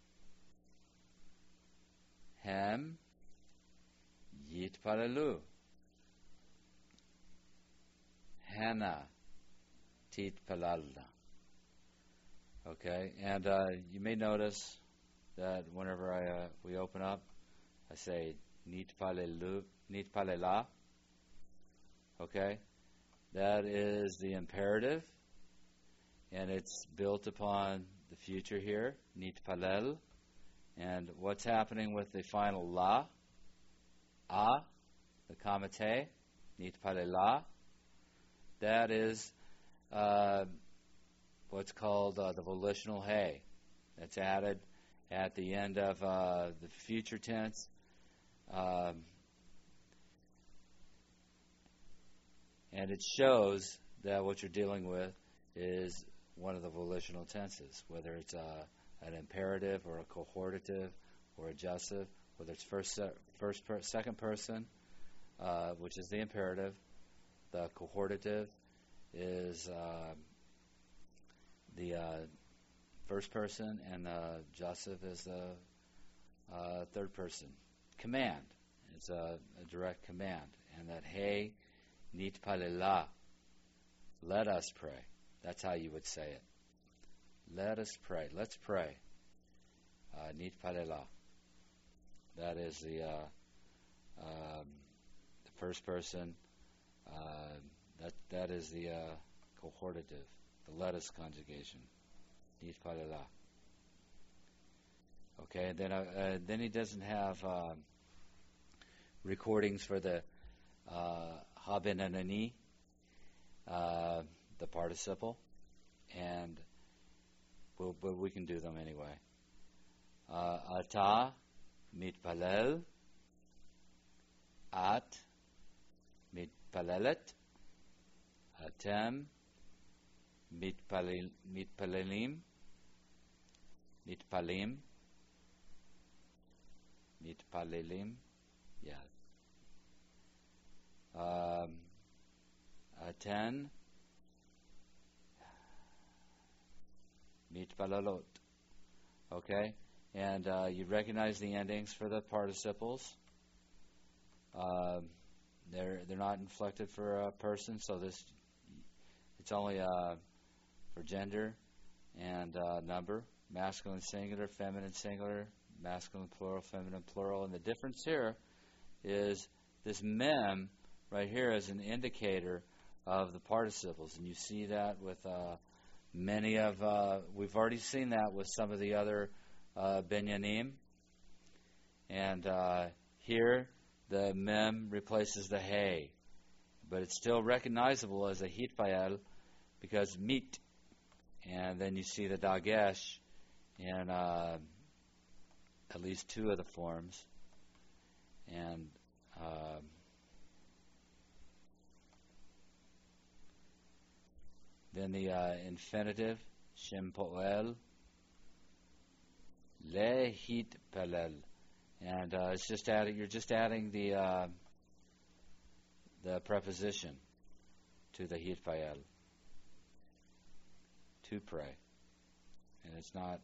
Hem yitpalelu. Hana titpalalna. Okay, and you may notice that whenever we open up, I say nitpalelu, nitpalela. Okay, that is the imperative, and it's built upon the future here, nitpalel, And what's happening with the final la? A, the kamate, nitpale la. That is what's called the volitional he. That's added at the end of the future tense. And it shows that what you're dealing with is one of the volitional tenses, whether it's an imperative or a cohortative or adjussive, whether it's second person, which is the imperative. The cohortative is the first person, and the adjussive is the third person. Command. It's a direct command. And that hey, nitpale la. Let us pray. That's how you would say it. Let us pray. Let's pray. Nitpale la. That is the first person. That is the cohortative, the let us conjugation. Nitpale la. Okay, and then he doesn't have recordings for the habenanani, the participle, but we can do them anyway. Ata mitpalel, at mitpalelet, atem mitpalelim, yeah. Aten mitpalalot. Okay, and you recognize the endings for the participles. They're not inflected for a person, so it's only for gender and number, masculine singular, feminine singular, masculine plural, feminine plural, and the difference here is this mem right here is an indicator of the participles, and you see that with many of, we've already seen that with some of the other binyanim, and here the mem replaces the hey, but it's still recognizable as a hitpayel because meet, and then you see the dagesh in at least two of the forms, and then the infinitive, Shem Poel, Le Hit Pelel. And it's just adding, you're just adding the preposition to the Hit Payel. To pray. And it's not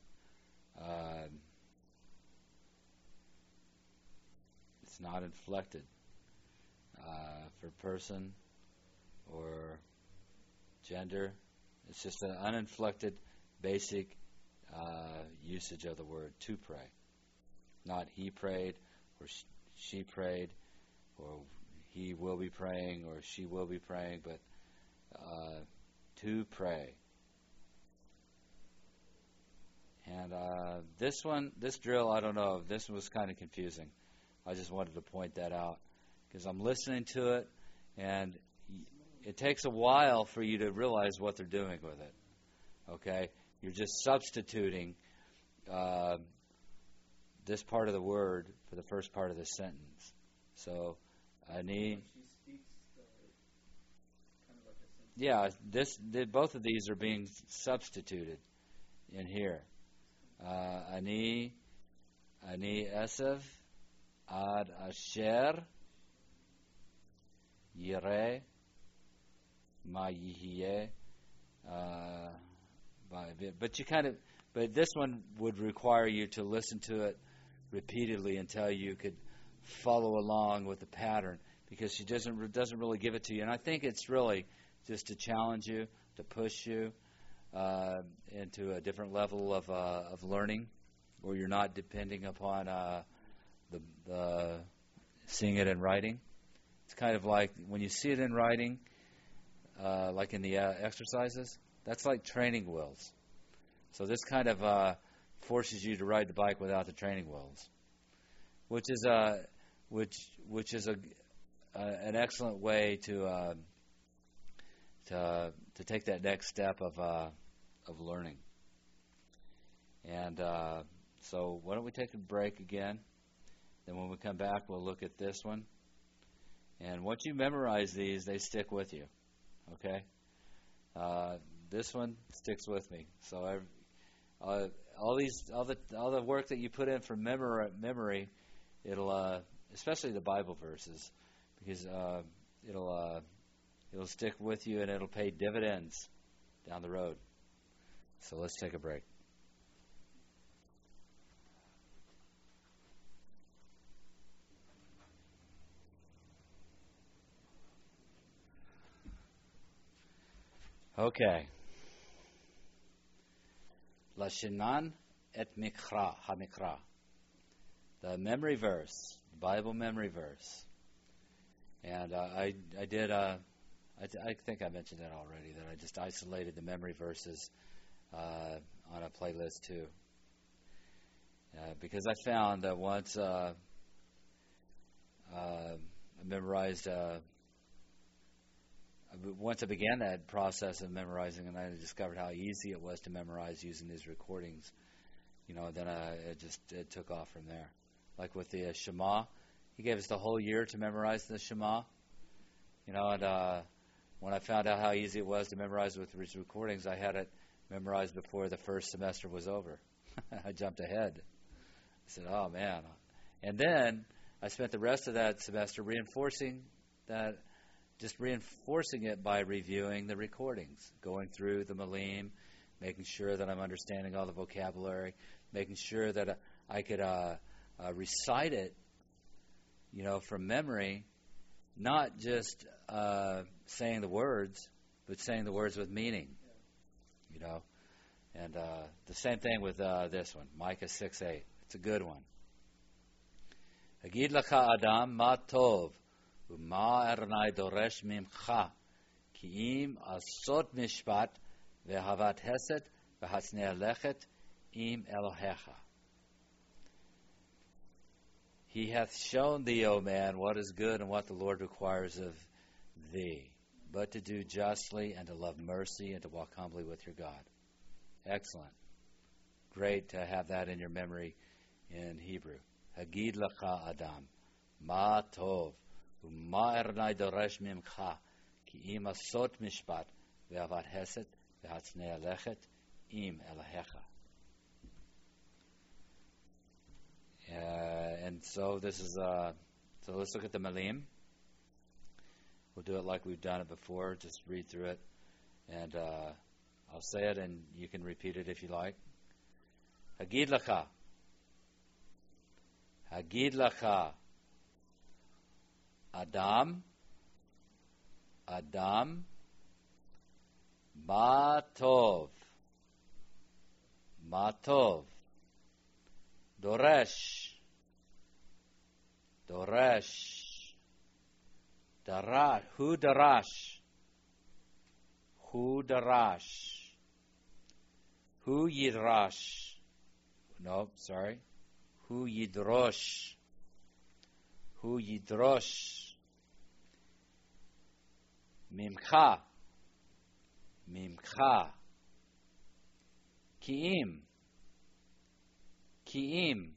inflected for person or gender. It's just an uninflected basic usage of the word to pray. Not he prayed or she prayed or he will be praying or she will be praying, but to pray. And this drill, I don't know, this one was kind of confusing. I just wanted to point that out because I'm listening to it and it takes a while for you to realize what they're doing with it. Okay? You're just substituting this part of the word for the first part of the sentence. So, ani. She speaks kind of like a sentence. Yeah, both of these are being substituted in here. Ani esav ad asher yireh ma yihye. But this one would require you to listen to it repeatedly until you could follow along with the pattern, because she doesn't really give it to you. And I think it's really just to challenge you, to push you into a different level of learning, where you're not depending upon the seeing it in writing. It's kind of like when you see it in writing, like in the exercises, that's like training wheels. So this kind of forces you to ride the bike without the training wheels, which is an excellent way to take that next step of learning. And so why don't we take a break again? Then when we come back, we'll look at this one. And once you memorize these, they stick with you. Okay? This one sticks with me. So all the work that you put in for memory, it'll especially the Bible verses, because it'll stick with you and it'll pay dividends down the road. So let's take a break. Okay. Lashinan et mikra, hamikra. The memory verse, the Bible memory verse. And I think I mentioned that already, that I just isolated the memory verses on a playlist too. Because I found that once I memorized, once I began that process of memorizing, and I discovered how easy it was to memorize using these recordings, then it took off from there. Like with the Shema, he gave us the whole year to memorize the Shema, and when I found out how easy it was to memorize with these recordings, I had it memorized before the first semester was over. I jumped ahead. I said, oh man. And then I spent the rest of that semester reinforcing it by reviewing the recordings, going through the Malim, making sure that I'm understanding all the vocabulary, making sure that I could recite it, from memory, not just saying the words, but saying the words with meaning, And the same thing with this one, Micah 6:8. It's a good one. Hagid lacha Adam ma tov u'ma Adonai doresh mimcha ki im asot mishpat ve'havat hesed ve'hatznei lechet im Elohecha. He hath shown thee, O man, what is good and what the Lord requires of thee, but to do justly and to love mercy and to walk humbly with your God. Excellent. Great to have that in your memory in Hebrew. Hagid lacha Adam, ma tov, u'ma Adonai doresh mimcha, ki im asot mishpat, ve'avat hesed, ve'hatznei lechet, im Elohecha. And so this is, so let's look at the Malim. We'll do it like we've done it before. Just read through it. And I'll say it and you can repeat it if you like. Hagid lacha. Hagid lacha. Adam. Adam. Ma tov. Ma tov. Doresh. Doresh. Darash. Hu darash. Hu darash. Hu yidrash. No, sorry. Hu yidrosh. Hu yidrosh. Mimcha. Mimcha. Ki'im. Ki'im.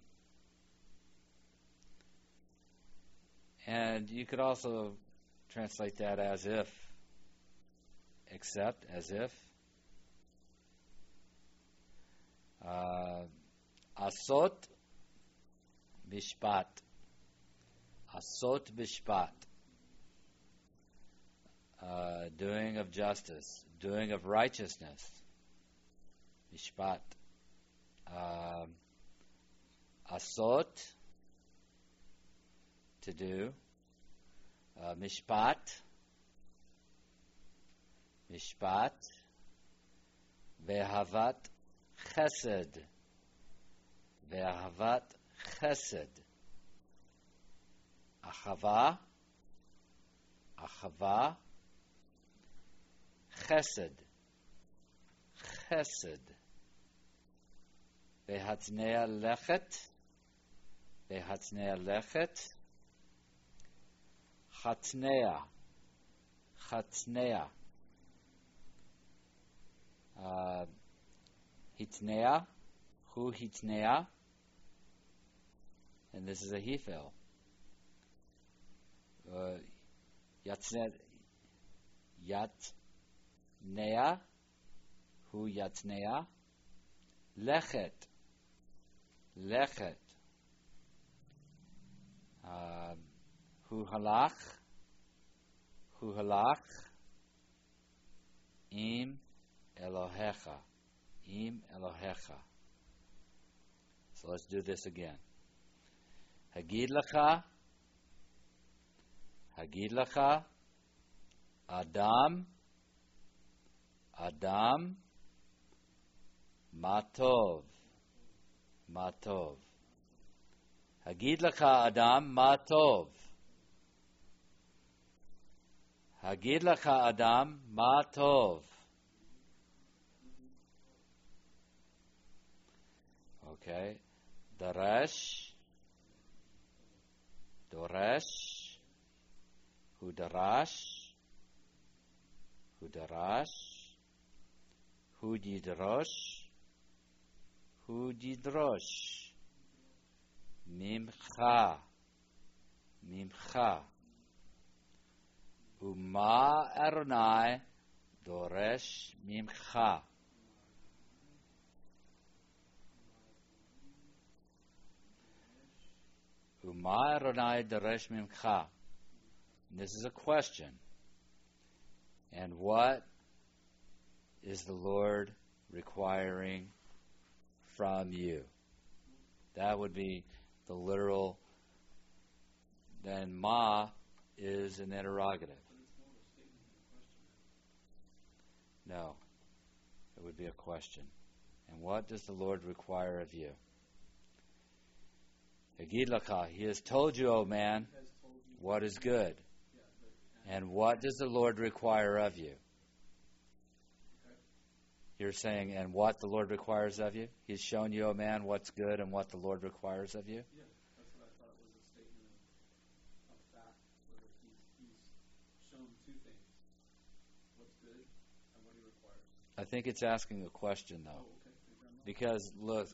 And you could also translate that as if, except, as if. Asot bishpat. Asot bishpat. Doing of justice, doing of righteousness. Mishpat. Asot, to do. Mishpat. Mishpat. Ve'ahavat chesed. Ve'ahavat chesed. Achava. Achava. Chesed. Chesed. Vehatznea lechet. Vehatznea lechet. Chatznea. Chatznea. Hitnea. Hu hitnea. And this is a hefil. Yatnea. Hu yatnea. Lechet. Lechet. Hu halach. Hu halach. Im Elohecha. Im Elohecha. So let's do this again. Hagid lecha. Hagid lecha. Adam. Adam. Matov. Matov. Hagid lecha Adam Matov. Hagid lecha Adam Matov. Okay. Daresh. Doresh. Hu darash. Hu darash. Hu didrosh. Hu didrosh. Mimcha. Mimcha. Uma Adonai doresh mimcha. Uma Adonai doresh mimcha. And this is a question. And what is the Lord requiring from you? That would be the literal. Then ma is an interrogative. No, it would be a question. And what does the Lord require of you? Hagid lecha, He has told you, O man, what is good. And what does the Lord require of you? You're saying, and what the Lord requires of you? He's shown you, O man, what's good and what the Lord requires of you? Yeah, that's what I thought was a statement of fact, where he's shown two things: what's good and what he requires. I think it's asking a question, though. Oh, okay. Because, look,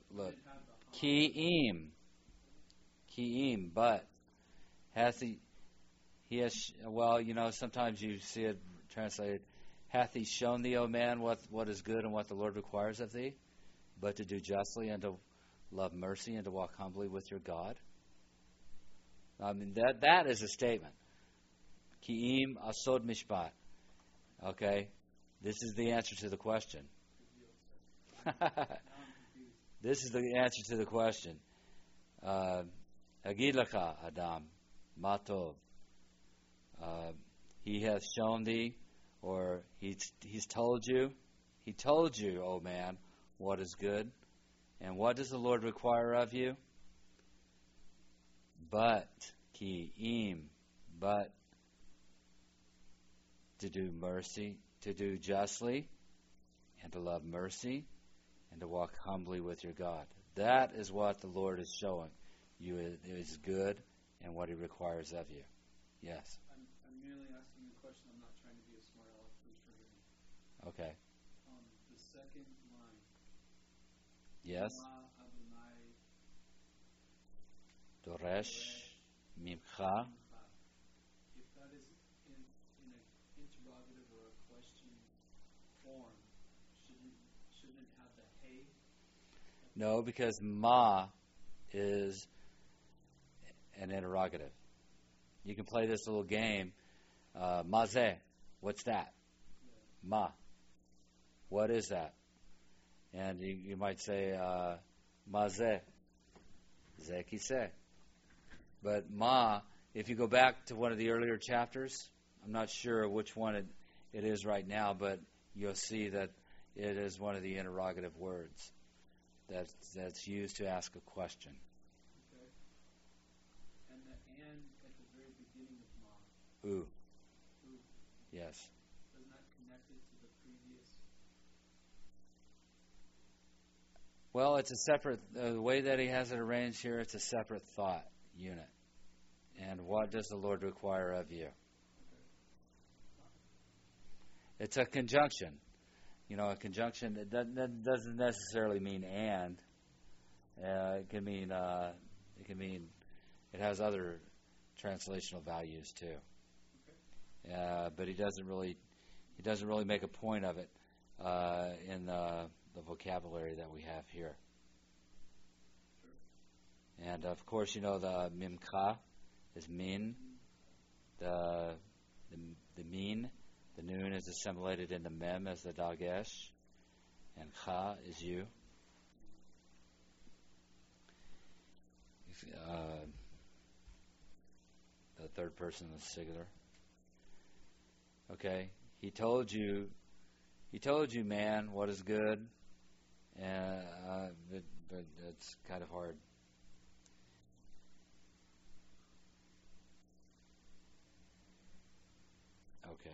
Ki'im, but hath he has, well, sometimes you see it translated, hath he shown thee, O man, what is good and what the Lord requires of thee, but to do justly and to love mercy and to walk humbly with your God? I mean, that is a statement. Ki'im asod mishpat. Okay? This is the answer to the question. This is the answer to the question. Hagid lecha Adam matov. He hath shown thee, or he's told you. He told you, O man, what is good. And what does the Lord require of you? But to do mercy, to do justly, and to love mercy, and to walk humbly with your God. That is what the Lord is showing you is good and what He requires of you. Yes. I'm merely asking a question. I'm not trying to be a smart aleck. Please forgive me. Okay. The second line. Yes. Adonai Doresh mimcha. If that is in an interrogative or a question form, shouldn't it have the hey? No, because ma is an interrogative. You can play this little game. Mazeh, what's that? Yeah. Ma, what is that? And you might say, Mazeh, zekise. But ma, if you go back to one of the earlier chapters, I'm not sure which one it is right now, but you'll see that it is one of the interrogative words that's used to ask a question. Okay. And the and at the very beginning of ma. Ooh. Ooh. Yes. Isn't that connected to the previous? Well, it's a separate, the way that he has it arranged here, it's a separate thought unit. And what does the Lord require of you? It's a conjunction. A conjunction that doesn't necessarily mean and. It can mean, it has other translational values too. But he doesn't really make a point of it in the vocabulary that we have here. And of course, the mimcha is min. The min, the noon is assimilated into mem as the dagesh, and cha is you. The third person is singular. Okay, he told you, man, what is good, but it's kind of hard. Okay,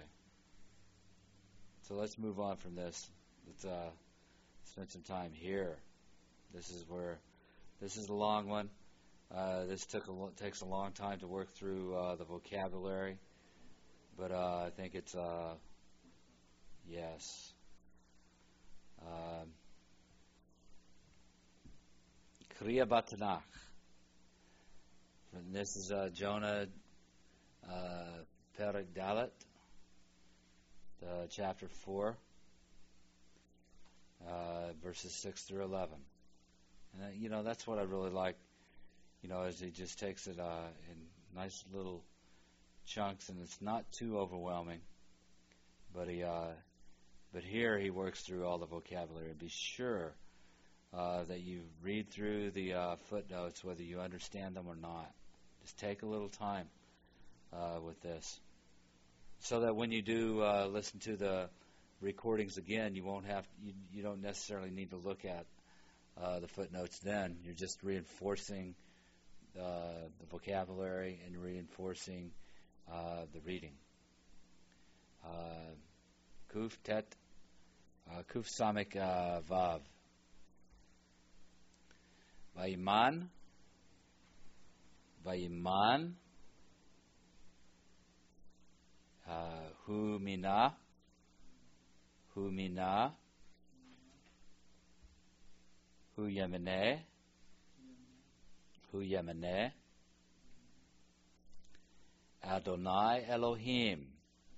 so let's move on from this. Let's spend some time here. This is a long one. This takes a long time to work through the vocabulary, but I think it's yes. Kriya Batanach. This is Jonah Perek Dalet, chapter 4, verses 6 through 11. And that's what I really like. As he just takes it in nice little chunks, and it's not too overwhelming. But here he works through all the vocabulary. Be sure that you read through the footnotes, whether you understand them or not. Just take a little time with this, so that when you do listen to the recordings again, you don't necessarily need to look at the footnotes. Then you're just reinforcing the vocabulary and reinforcing the reading. Kuf Samek Vav. Vayiman. Hu Mina. Hu Yemene. Hu Yemene. Adonai Elohim.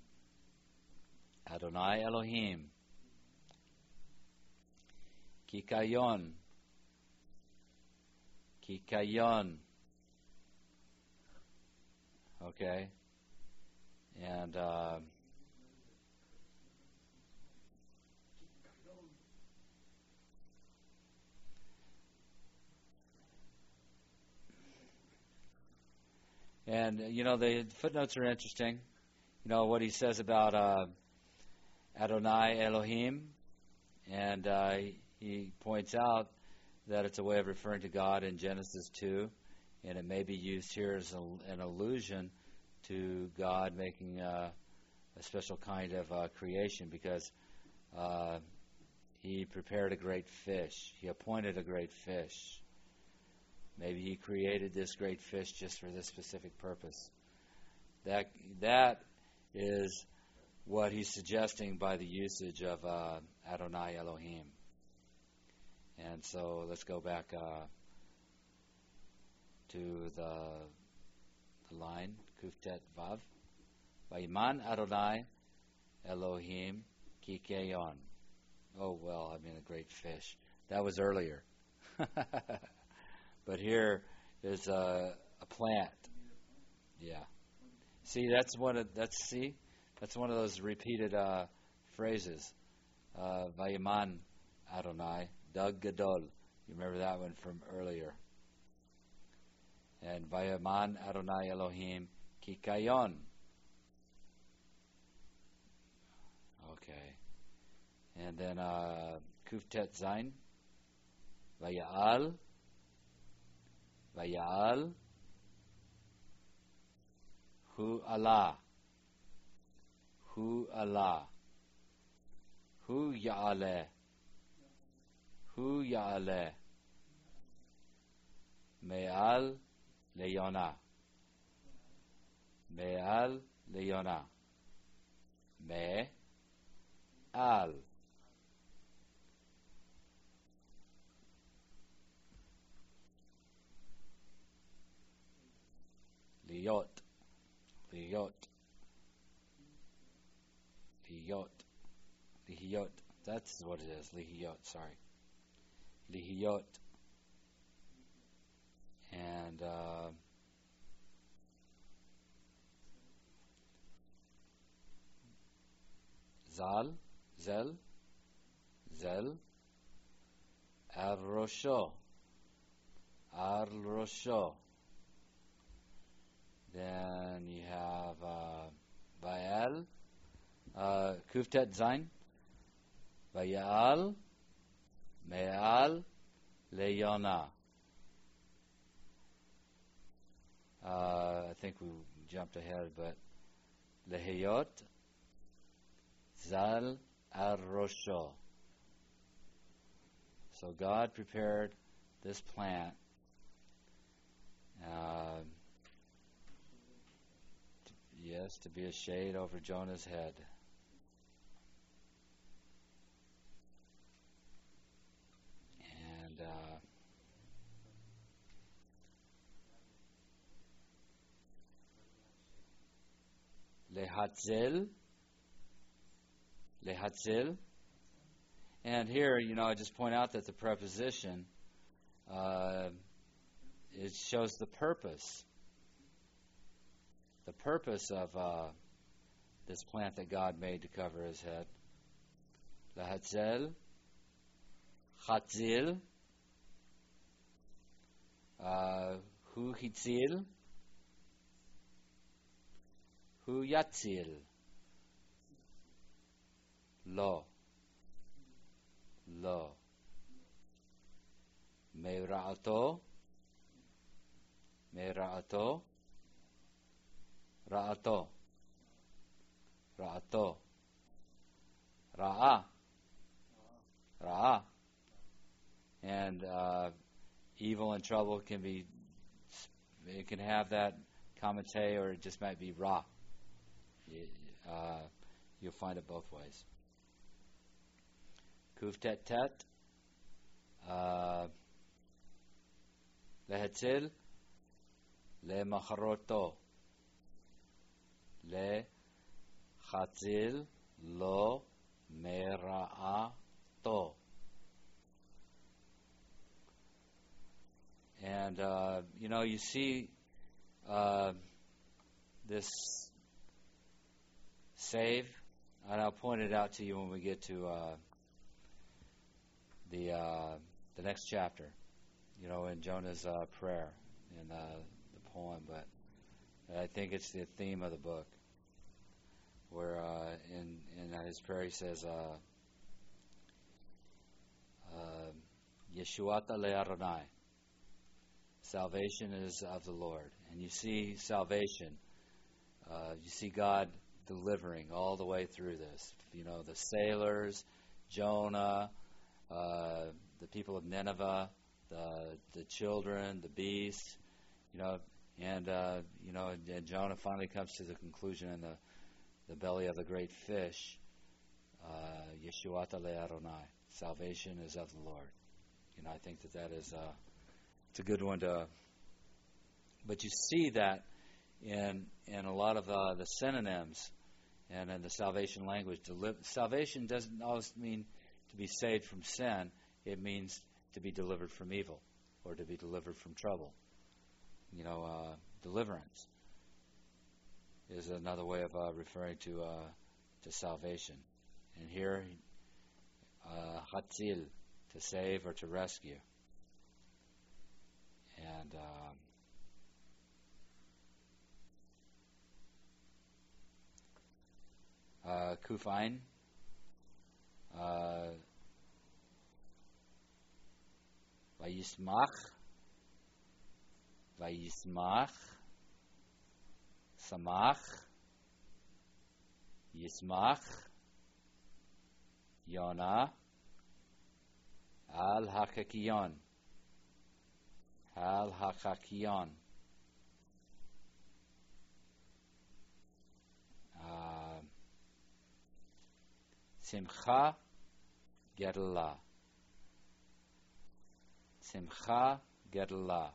Kikayon. Okay. And the footnotes are interesting. What he says about Adonai Elohim, and he points out that it's a way of referring to God in Genesis 2, and it may be used here as an allusion to God making a special kind of creation, because he prepared a great fish. He appointed a great fish. Maybe he created this great fish just for this specific purpose. That is what he's suggesting by the usage of Adonai Elohim. And so let's go back to the line, Kuftet Vav. Vayiman Adonai Elohim Kikeyon. Oh, well, a great fish. That was earlier. But here is a plant. Yeah. See, that's one of those repeated phrases. Vayiman Adonai, Dag Gadol. You remember that one from earlier. And Vayiman Adonai Elohim Kikayon. Okay. And then Kuftet Zain. Vayal. Hu Allah. Hu Ya'ale. hu ya'aleh. Me'al le'yonah. Me'al le'yonah. Me'al. Liyot. Liyot. Liyot. Lihiyot. That's what it is. Lihiyot. Sorry. Lihiyot. And Zal. Zel. Zel. Al Rosho. Al Rosho. Then you have Vayal. Kuftet Zain. Vayal. Me'al. Le'yonah. I think we jumped ahead, but Lehiyot. Zal al Rosho. So God prepared this plant to be a shade over Jonah's head. And Lehatzil. Lehatzil. And here, I just point out that the preposition, it shows the purpose. The purpose of this plant that God made to cover his head. Lehatzel, Chatzil, Hu Hitzil, Hu Yatzil, Lo, Me'ra'ato, Ra'ato, Ra'a. And evil and trouble it can have that kamate, or it just might be Ra. You'll find it both ways. Kuftet tet. Lehetzil. Le'macharoto. Lechatzil lo mera'ato. And, you see this save, and I'll point it out to you when we get to the next chapter, in Jonah's prayer in the poem, but I think it's the theme of the book, where in his prayer he says, Yeshuata le'Adonai, salvation is of the Lord. And you see salvation, you see God delivering all the way through this. The sailors, Jonah, the people of Nineveh, the children, the beasts, and Jonah finally comes to the conclusion in the belly of the great fish, Yeshuata le'Adonai, salvation is of the Lord. I think that is it's a good one but you see that in a lot of the synonyms and in the salvation language. Salvation doesn't always mean to be saved from sin. It means to be delivered from evil, or to be delivered from trouble. Deliverance is another way of referring to salvation. And here, Hatzil, to save or to rescue. And Kufain, Vayismach, Samach, Yismach, Yonah, al-hakakion, al-hakakion. Simcha Gedala. Simcha Gedala.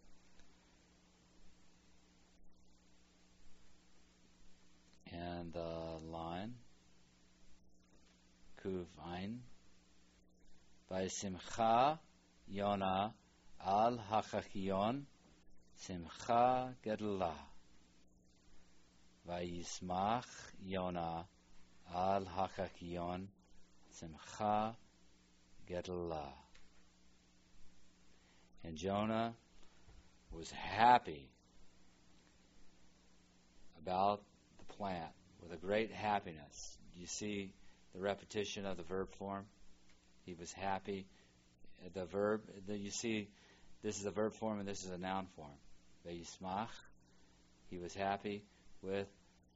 And the line, Kuv Ein. By Simcha Yona al Hachakion, Simcha Gedala. Vayismach Yona al Hachakion, Simcha Gedala. And Jonah was happy about the plant with a great happiness. You see the repetition of the verb form? He was happy. The verb, you see, this is a verb form and this is a noun form. Vayismach, he was happy with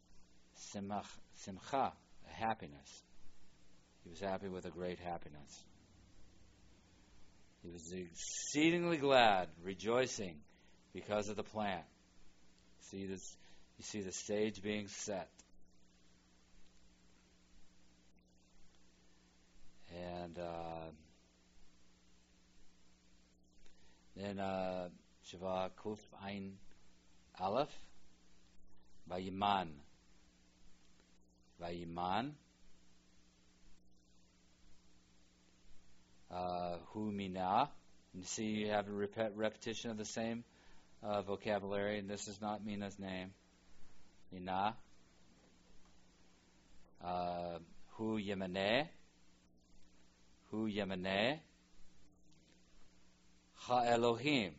simcha, a happiness. He was happy with a great happiness. He was exceedingly glad, rejoicing because of the plant. See this? You see the stage being set. And then Shava Kuf Ein Aleph, Vayiman. Vayiman. Hu Mina. You see, you have a repetition of the same vocabulary, and this is not Mina's name. Mina. Hu Yemeneh. Hu Yemeneh. Ha Elohim.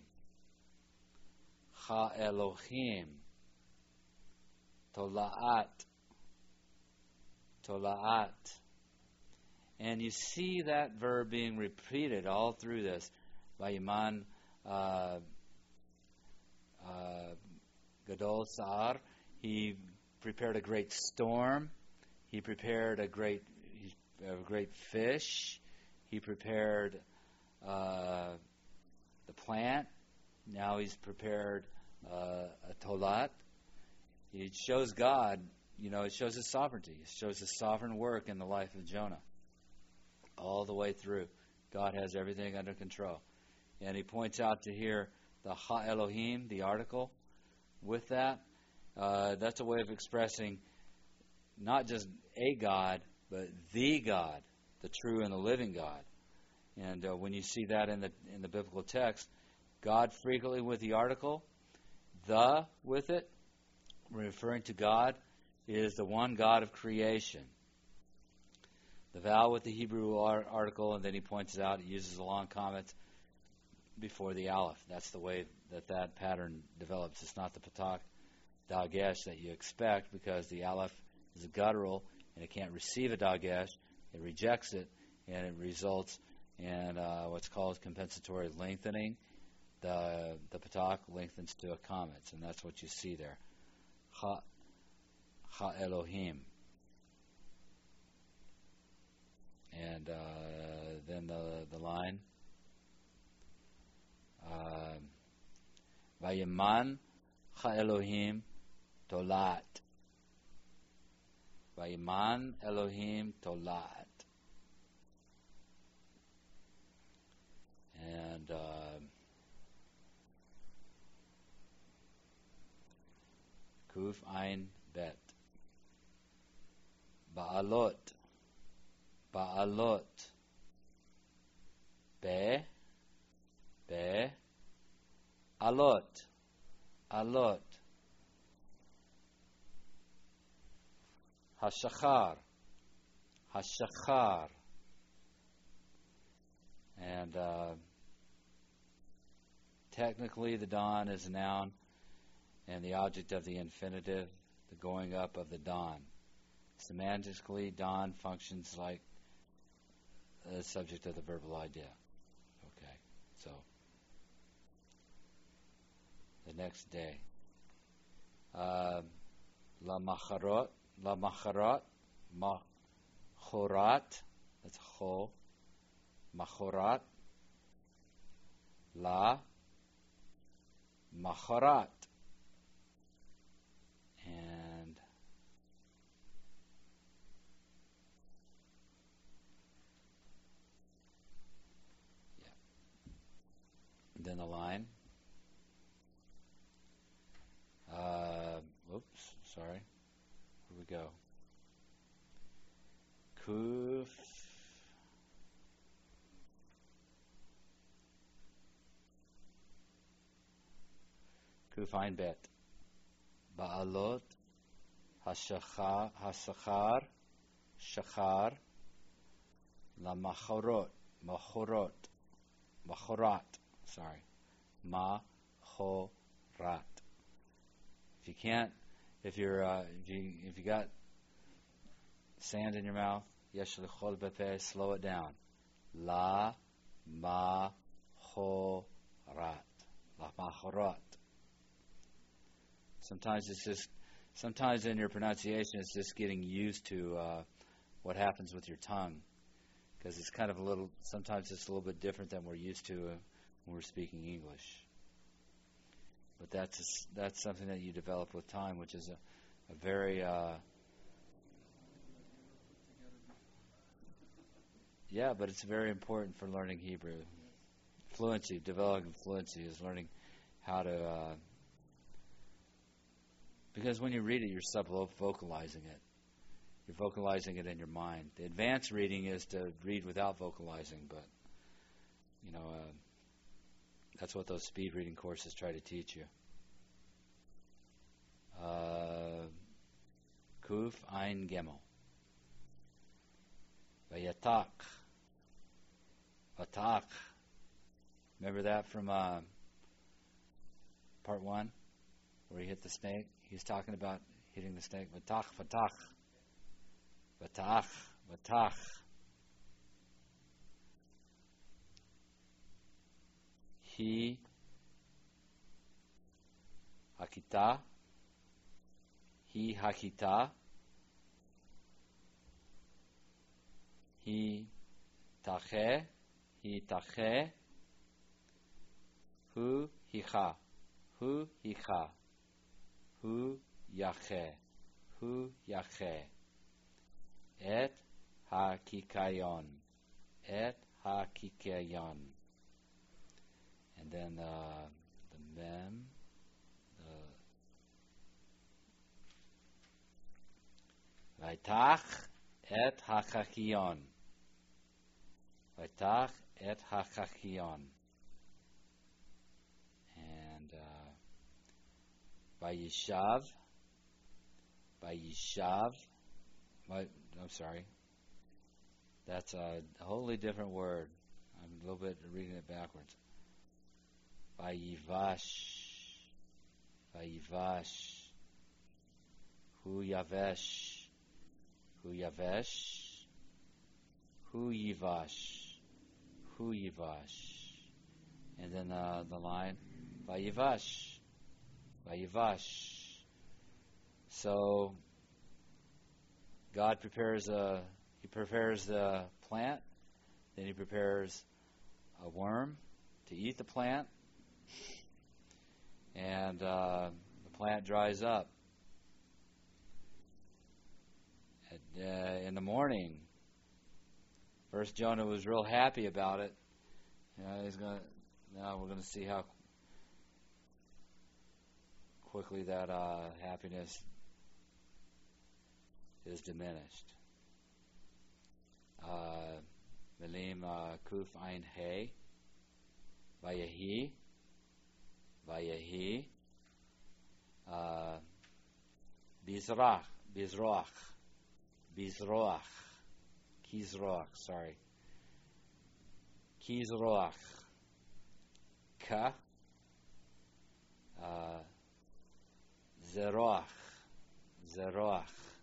Ha Elohim. Tola'at. Tola'at. And you see that verb being repeated all through this. Vayiman Gadol Sa'ar. He prepared a great storm. He prepared a great fish. He prepared the plant. Now he's prepared a tolat. It shows God, it shows His sovereignty. It shows His sovereign work in the life of Jonah. All the way through. God has everything under control. And he points out to here the Ha Elohim, the article, with that. That's a way of expressing not just a God, but the God, the true and the living God. And when you see that in the biblical text, God frequently with the article, the with it, referring to God, is the one God of creation. The vowel with the Hebrew article, and then he points it out, he uses the long comments before the aleph. That's the way that pattern develops. It's not the patak dagesh that you expect, because the aleph is a guttural, and it can't receive a dagesh. It rejects it, and it results in what's called compensatory lengthening. The patak lengthens to a comment, and that's what you see there. Ha Elohim. And then the line, Vayiman Ha Elohim Tolat. Vayiman Elohim Tolat. And Kuf Ein Bet. Ba'alot. Ba'alot. Be. Alot. Alot. Hashachar. Hashachar. And technically the dawn is a noun, and the object of the infinitive, the going up of the dawn. Semantically, dawn functions like the subject of the verbal idea. Okay, so the next day. La macharot, machorat, that's cho. machorat, la, machorat. And yeah. Then the line. Oops, sorry. Here we go. Kuf. Kuf ein bet. Ba'alot hasachar shachar la machorat. Sorry. Machorat. If you got sand in your mouth, yesh l'chol b'peh, slow it down. La machorat. La machorat. Sometimes in your pronunciation it's just getting used to what happens with your tongue, because it's kind of sometimes it's a little bit different than we're used to when we're speaking English. But that's something that you develop with time, which is a very yeah, but it's very important for learning Hebrew. Fluency, developing fluency is learning how to because when you read it, you're sub-vocalizing it. You're vocalizing it in your mind. The advanced reading is to read without vocalizing, but that's what those speed reading courses try to teach you. Kuf ein Gimel. Vayatak. Vatak. Remember that from part 1, where he hit the snake? He's talking about hitting the snake. Vatach, vatach. Vatach, vatach. He hakita. He hakita. He tache. He tache. Hu hicha. Hu hicha. Hu yache. Hu yache. Et hakikayon. Et hakikayon. And then the mem, Vaitach et hachakion. Vaitach et hachakion. And Vayishav. I'm sorry. That's a wholly different word. I'm a little bit reading it backwards. Vayivash. Hu yavesh. Hu yivash. And then the line, Vayivash. So God prepares the plant, then He prepares a worm to eat the plant, and the plant dries up. In the morning, first Jonah was real happy about it. Now we're going to see how quickly that happiness is diminished. Milim kuf ein hey. Vayehi. Bizroach. Kizroach. Ka. Zeroach.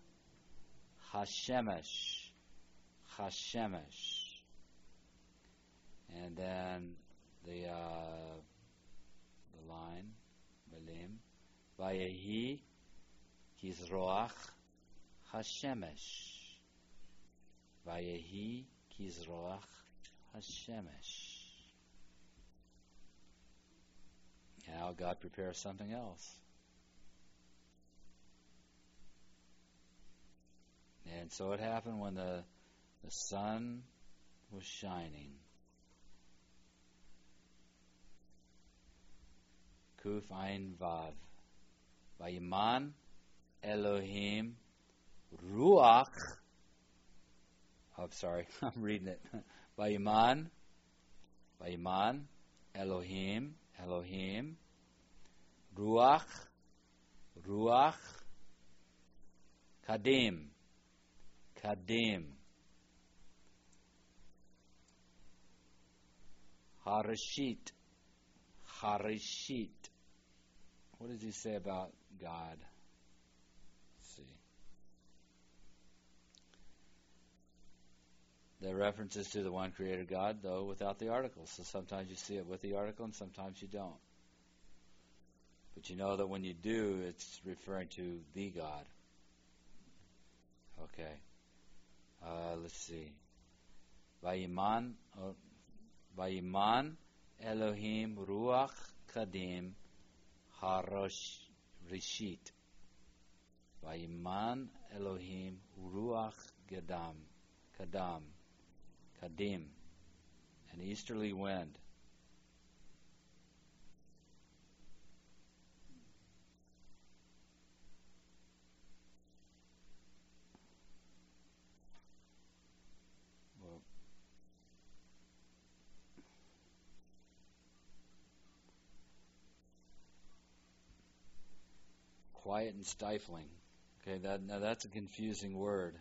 Hashemesh. And then the line, Milim, Vayehi Kizroach Hashemesh. Vayehi Kizroach Hashemesh. Now God prepares something else. And so it happened when the sun was shining. Kuf Ein Vav. Vayiman Elohim Ruach. Oh, sorry, I'm reading it. Vayiman Elohim Ruach Kadim. Harishit. What does he say about God? Let's see. There are references to the one created God, though, without the article. So sometimes you see it with the article, and sometimes you don't. But you know that when you do, it's referring to the God. Okay. Let's see. Vayiman Elohim Ruach Kadim Harosh Rishit. Vayiman Elohim Ruach Kadim, an easterly wind. Quiet and stifling. Okay, that's a confusing word.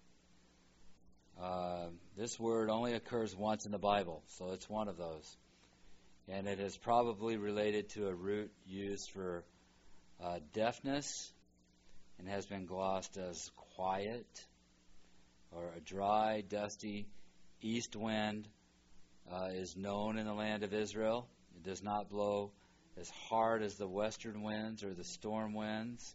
This word only occurs once in the Bible, so it's one of those. And it is probably related to a root used for deafness and has been glossed as quiet, or a dry, dusty east wind is known in the land of Israel. It does not blow as hard as the western winds or the storm winds.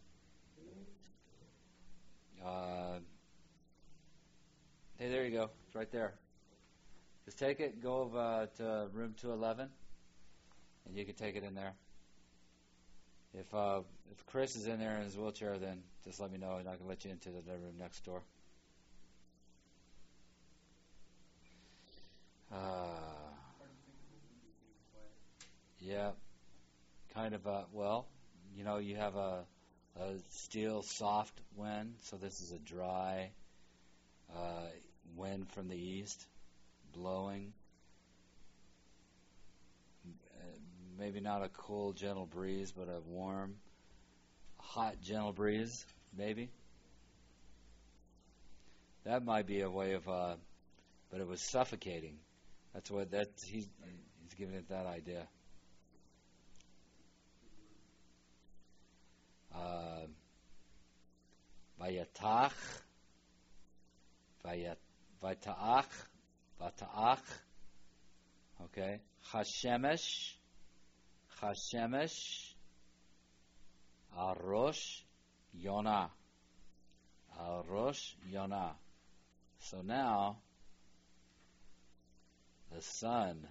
Hey, there you go. It's right there. Just take it, go over to room 211, and you can take it in there. If Chris is in there in his wheelchair, then just let me know, and I can let you into the room next door. Yeah. Kind of you have a steel soft wind, so this is a dry wind from the east blowing. Maybe not a cool, gentle breeze, but a warm, hot, gentle breeze, maybe. That might be a way of, but it was suffocating. He's giving it that idea. Vayatach, okay, Hashemesh, Arosh Yonah. So now, the sun,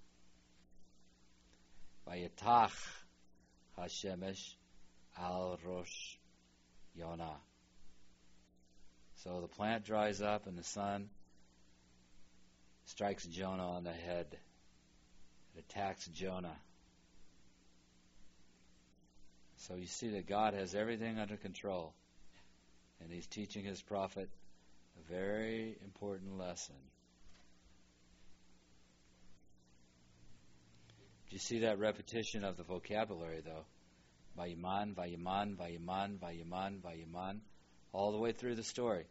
Vayatach Hashemesh Al Rosh Yonah. So the plant dries up and the sun strikes Jonah on the head. It attacks Jonah. So you see that God has everything under control. And he's teaching his prophet a very important lesson. Do you see that repetition of the vocabulary, though? Vayiman, all the way through the story.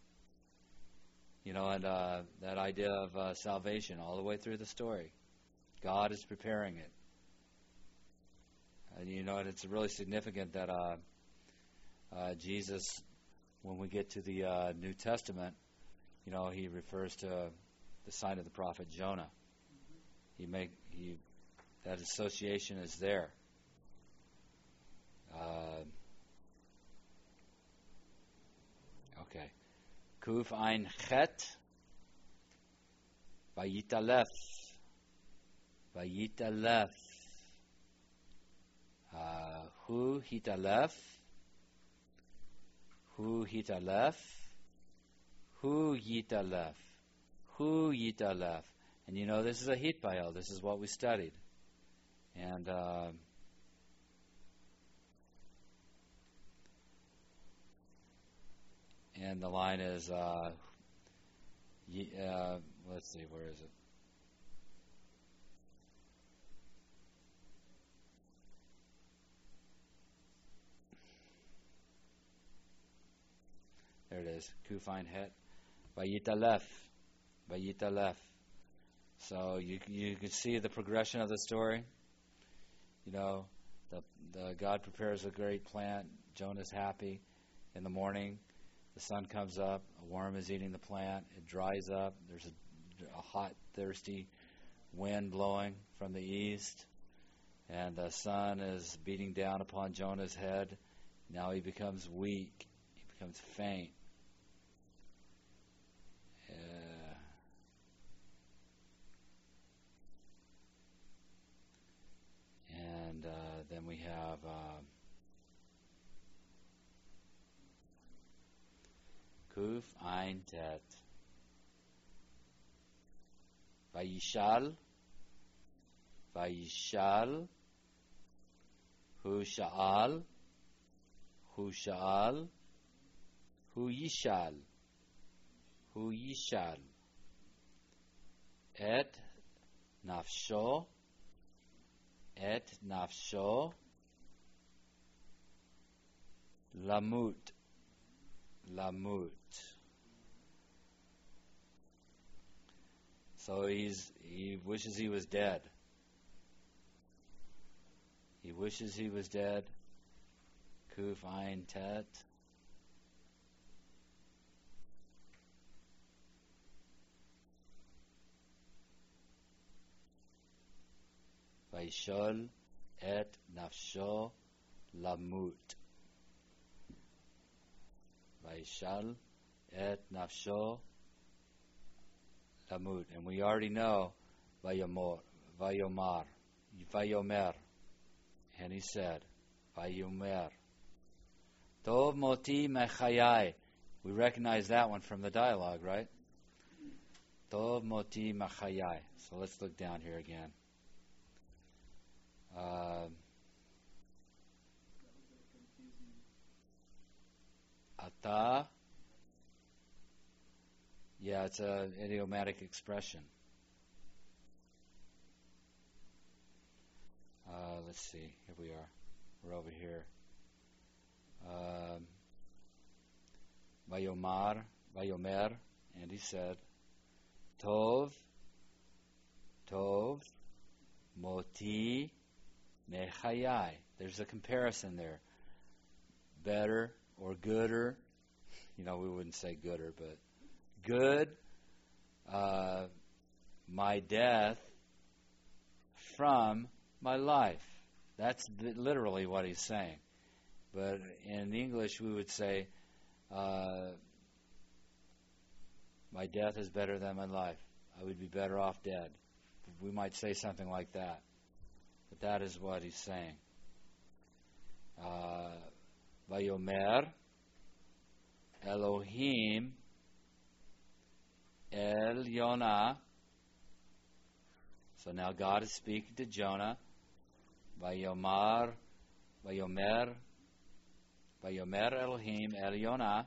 And that idea of salvation all the way through the story. God is preparing it. And and it's really significant that Jesus, when we get to the New Testament, he refers to the sign of the prophet Jonah. That association is there. Okay. Kuf Ein Chet Vayitalef. Vayitalef. Hu hitalef. Hu hitalef. Hu yitalef. Hu yitalef. And you know this is a hitpael. This is what we studied. And the line is, let's see, where is it? There it is. Kufine het. Vayitalef. Vayitalef. So you can see the progression of the story. You know, the God prepares a great plant. Jonah's happy. In the morning, the sun comes up. A worm is eating the plant. It dries up. There's a hot, thirsty wind blowing from the east. And the sun is beating down upon Jonah's head. Now he becomes weak. He becomes faint. And then we have Kuf Ein Tet. Vayishal. Vayishal. Hu Sha'al. Hu Sha'al. Hu Yishal. Hu Yishal. Et Nafsho. Et Nafsho. Lamut. Lamut. So he wishes he was dead. He wishes he was dead. Kuf Ein Tet. Vaishol et nafsho lamut. Vaishal et nafsho lamut. And we already know Vayomar. Vayomer. And he said, Vayomer. Tov moti mechayai. We recognize that one from the dialogue, right? Tov moti mechayai. So let's look down here again. Ata. Yeah, it's an idiomatic expression. Let's see. Here we are. We're over here. Vayomer, and he said, Tov, moti, mechayai. There's a comparison there. Better or gooder. You know, we wouldn't say gooder, but good. My death from my life. That's literally what he's saying. But in English, we would say, my death is better than my life. I would be better off dead. We might say something like that. But that is what he's saying. Vayomer Elohim El Yonah. So now God is speaking to Jonah. Vayomer Elohim El Yonah.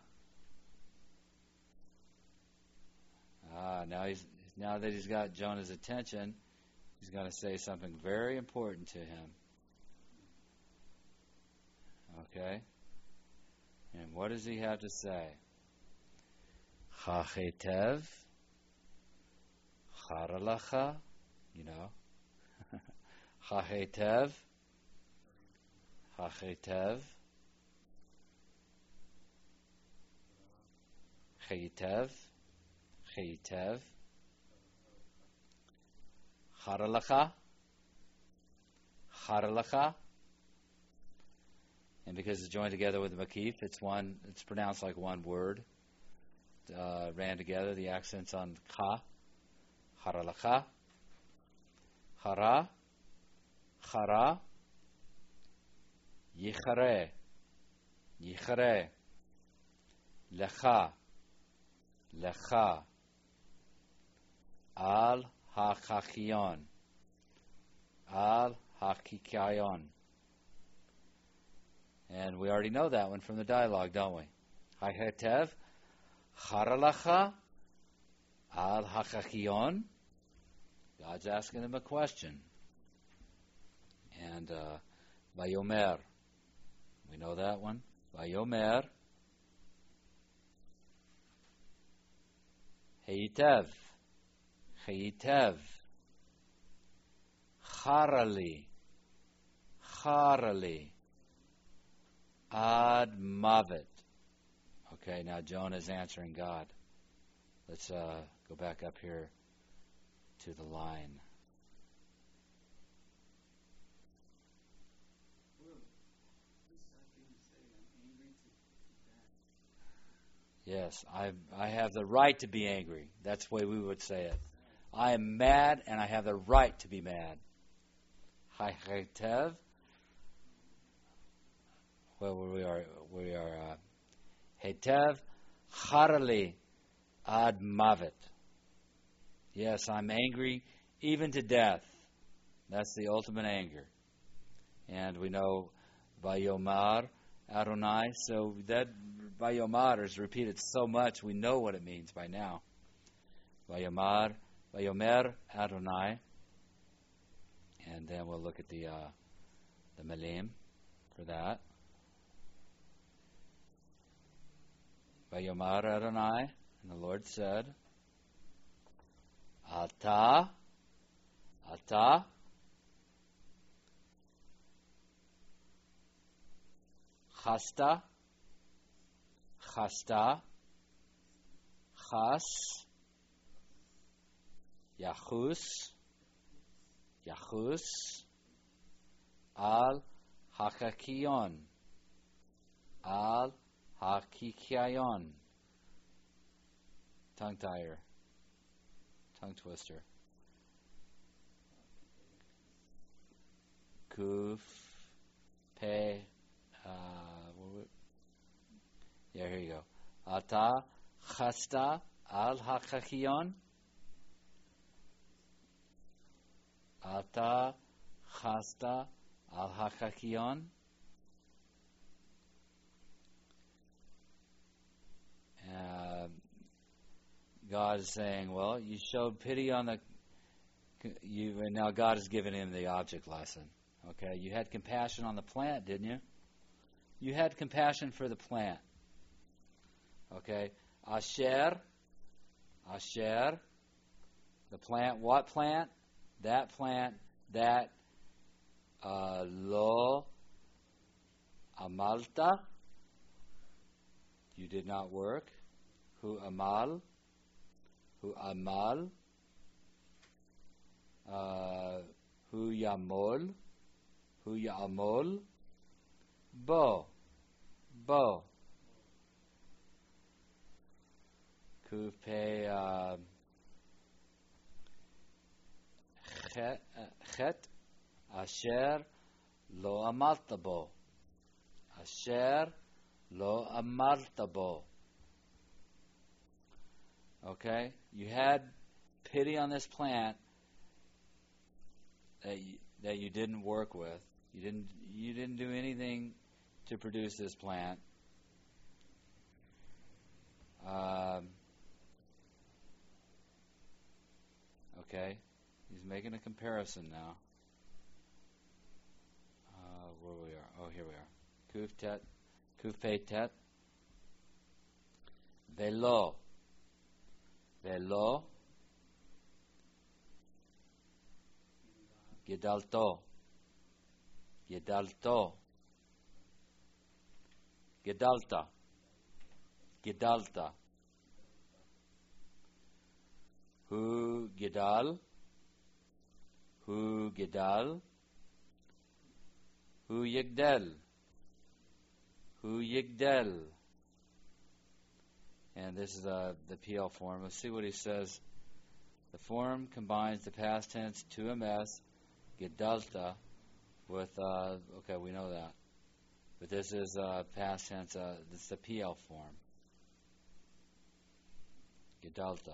Now that he's got Jonah's attention, he's going to say something very important to him. Okay? And what does he have to say? Chachetev, charalacha, you know. Chachetev, chayitev, charalacha. And because it's joined together with the makif, it's pronounced like one word. Ran together, the accents on cha. Haralacha. Chara. Chara. Yichare. Yichare. Lecha. Lecha. Al hachachion. Al hakikayon. And we already know that one from the dialogue, don't we? Hachetev. Charalacha. Al hachachion. God's asking him a question. And Vayomer. We know that one. Vayomer. Heitev. Heitev. Charali. Charali. Ad mavet. Okay, now Jonah is answering God. Let's go back up here to the line. Yes, I have the right to be angry. That's the way we would say it. I am mad, and I have the right to be mad. Haitev. Well, we are Hetev Charali ad mavet. Yes, I'm angry even to death. That's the ultimate anger. And we know Vayomar Adonai. So that Vayomar is repeated so much, we know what it means by now. Vayomer Adonai. And then we'll look at the Melim for that. Vayomar Adonai, and the Lord said, Ata, Chasta, Chas, Yachus, Al Hakakion, Al Hakikayon. Tongue tire. Tongue twister. Kuf. Pe. Yeah, here you go. Ata. Chasta. Al Hakakiyon. Ata. Chasta. Al Hakakiyon. God is saying, well, you showed pity on and now God has given him the object lesson. Okay, you had compassion on the plant, didn't you? You had compassion for the plant. Okay, Asher, the plant, what plant? That plant, that lo amalta, you did not work. Hu amal, hu yamol, bo, kupe chet, asher lo amalta bo, asher lo amalta bo. Okay, you had pity on this plant that you didn't work with. You didn't do anything to produce this plant. Okay, he's making a comparison now. Where we are? Oh, here we are. Kuf pe tet. Velo. Gedalto. Gedalta. Hu gedal. Hu yigdel. And this is the PL form. Let's see what he says The form combines the past tense to ms, gedalta, with, okay, we know that. But this is past tense, this is the PL form. Gedalta.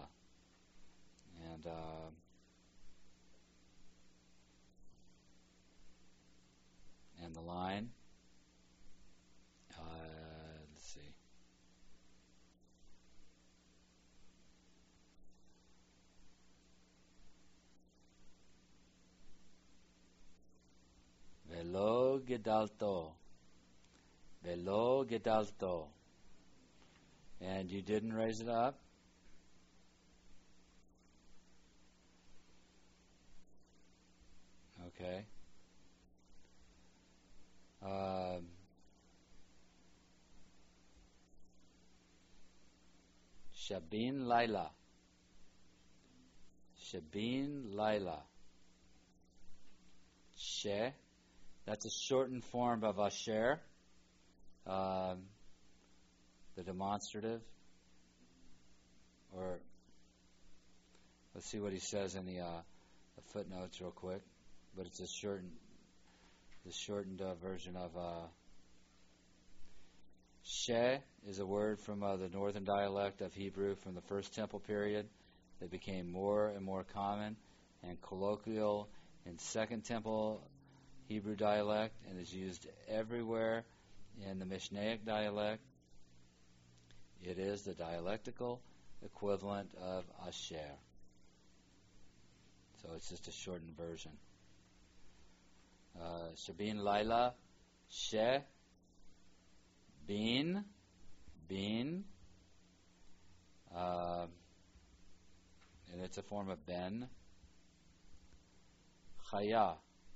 And the line, let's see. Velo gedalto. Velo gedalto. And you didn't raise it up? Okay. Shabin Laila. Shabin Laila. She. That's a shortened form of Asher, the demonstrative. Or let's see what he says in the footnotes real quick. But it's a shortened version of She is a word from the northern dialect of Hebrew from the First Temple period that became more and more common and colloquial in Second Temple Hebrew dialect and is used everywhere in the Mishnaic dialect. It is the dialectical equivalent of Asher. So it's just a shortened version. Shabin Laila, She, Bin, and it's a form of Ben. Chaya.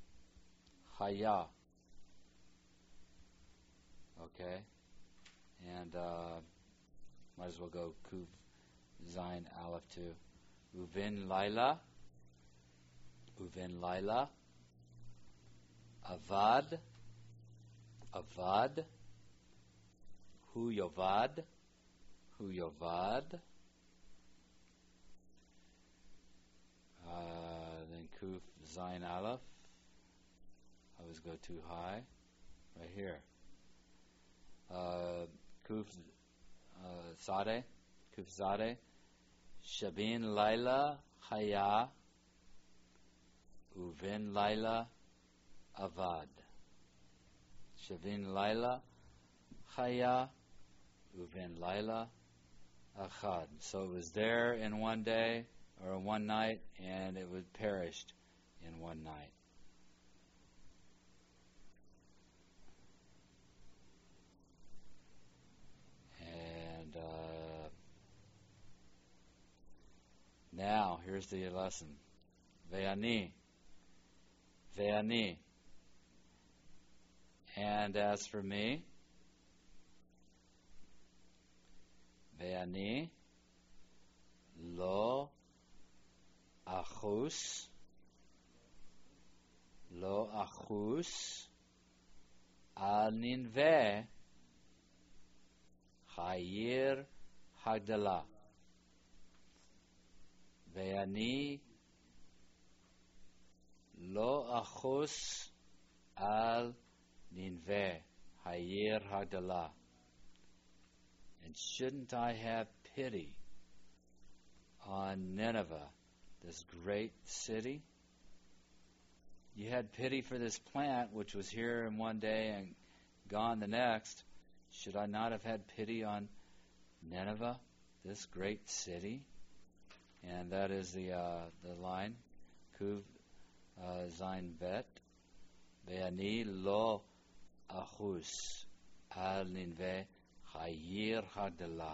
Okay, and might as well go Kuv Zayin Aleph too. Uvin Laila, Avad, Hu Yovad, then Kuf Zayin Aleph. I always go too high. Right here. Kuf Zadeh, Shabin Laila Chaya, Uvin Laila Avad. Shavin Laila Chaya, Uvin Laila Achad. So it was there in one day or one night, and it was perished in one night. And now here's the lesson. Ve'ani. And as for me, Ve'ani lo achus al ninveh Chayir Hagdalah. Ve'ani lo achus al ninveh Hayir Hagdalah. And shouldn't I have pity on Nineveh, this great city? You had pity for this plant, which was here in one day and gone the next. Should I not have had pity on Nineveh, this great city? And that is the line, Kuv Zayin Bet, Ve'ani lo achus al ninveh Chayir Hagdalah.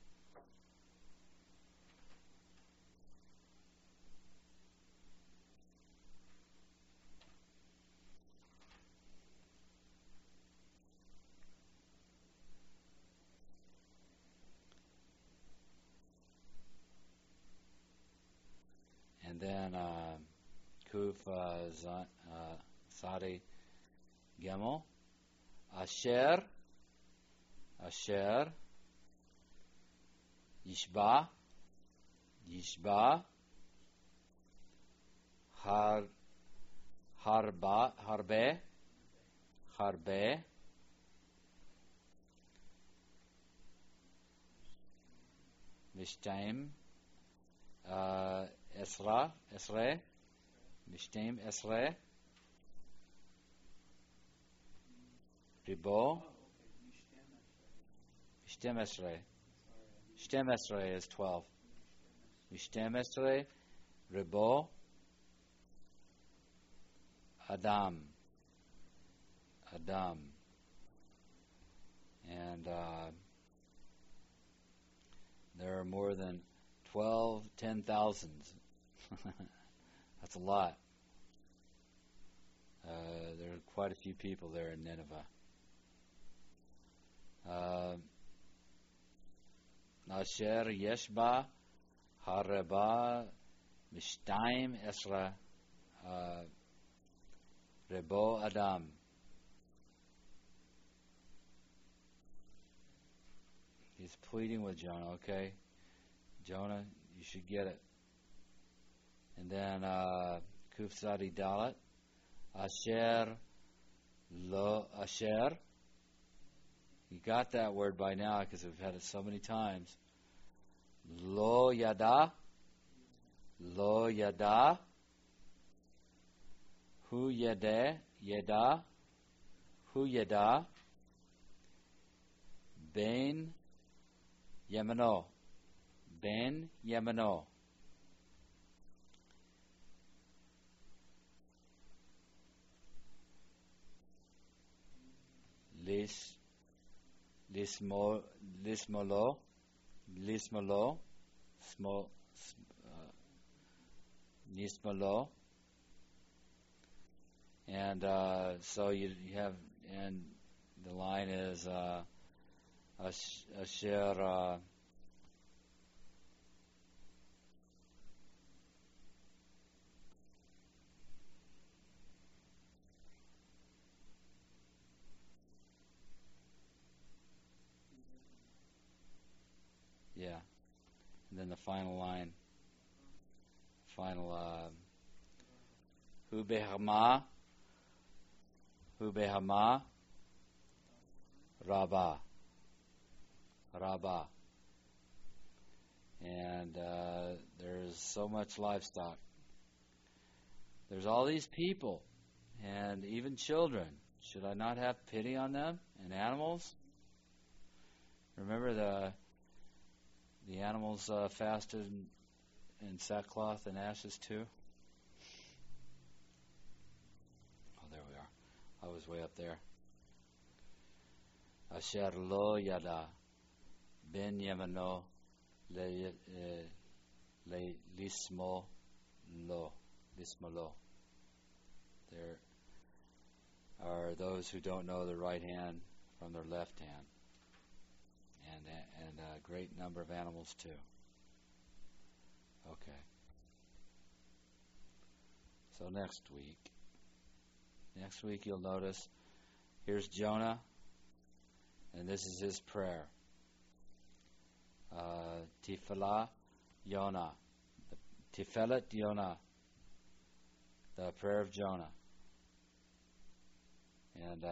And then Kuf Sadi Gimel, Asher, Yishba, harbe, mishtaim, esre, mishtaim esre, ribo, mishtem esre. Shtem esre is 12. Mishtem esre, ribo, Adam. And there are more than 10,000. That's a lot. There are quite a few people there in Nineveh. Asher Yeshba Hareba Mishtaim Esra Rebo Adam. He's pleading with Jonah, okay? Jonah, you should get it. And then Kuf Sadi Dalet. Asher Lo Asher. You got that word by now because we've had it so many times. Lo Yada. Hu Yeda. Ben Yemeno. Lismolo, Nismolo, and so you have, and the line is Asher. Yeah, and then the final line, Hu behama, Rabba, and there's so much livestock. There's all these people, and even children. Should I not have pity on them and animals? Remember the animals fasted in sackcloth and ashes too? Oh, there we are. I was way up there. Asher lo yada ben yemeno le lismo lo. There are those who don't know their right hand from their left hand. And a great number of animals too. Okay. So next week you'll notice here's Jonah, and this is his prayer. Tifelet Yonah, the prayer of Jonah, and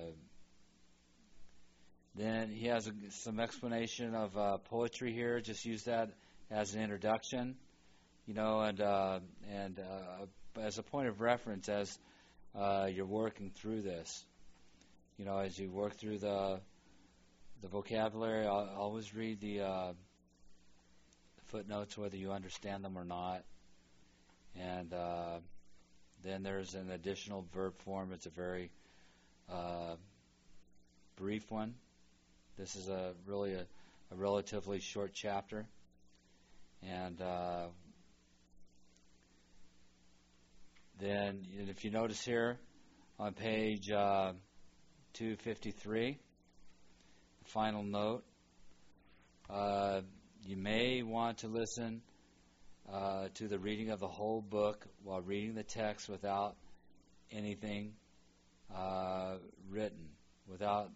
then he has some explanation of poetry here. Just use that as an introduction, and as a point of reference as you're working through this. As you work through the vocabulary, I'll always read the footnotes, whether you understand them or not. And then there's an additional verb form. It's a very brief one. This is really a relatively short chapter, and then if you notice here on page 253, the final note, you may want to listen to the reading of the whole book while reading the text without anything written, without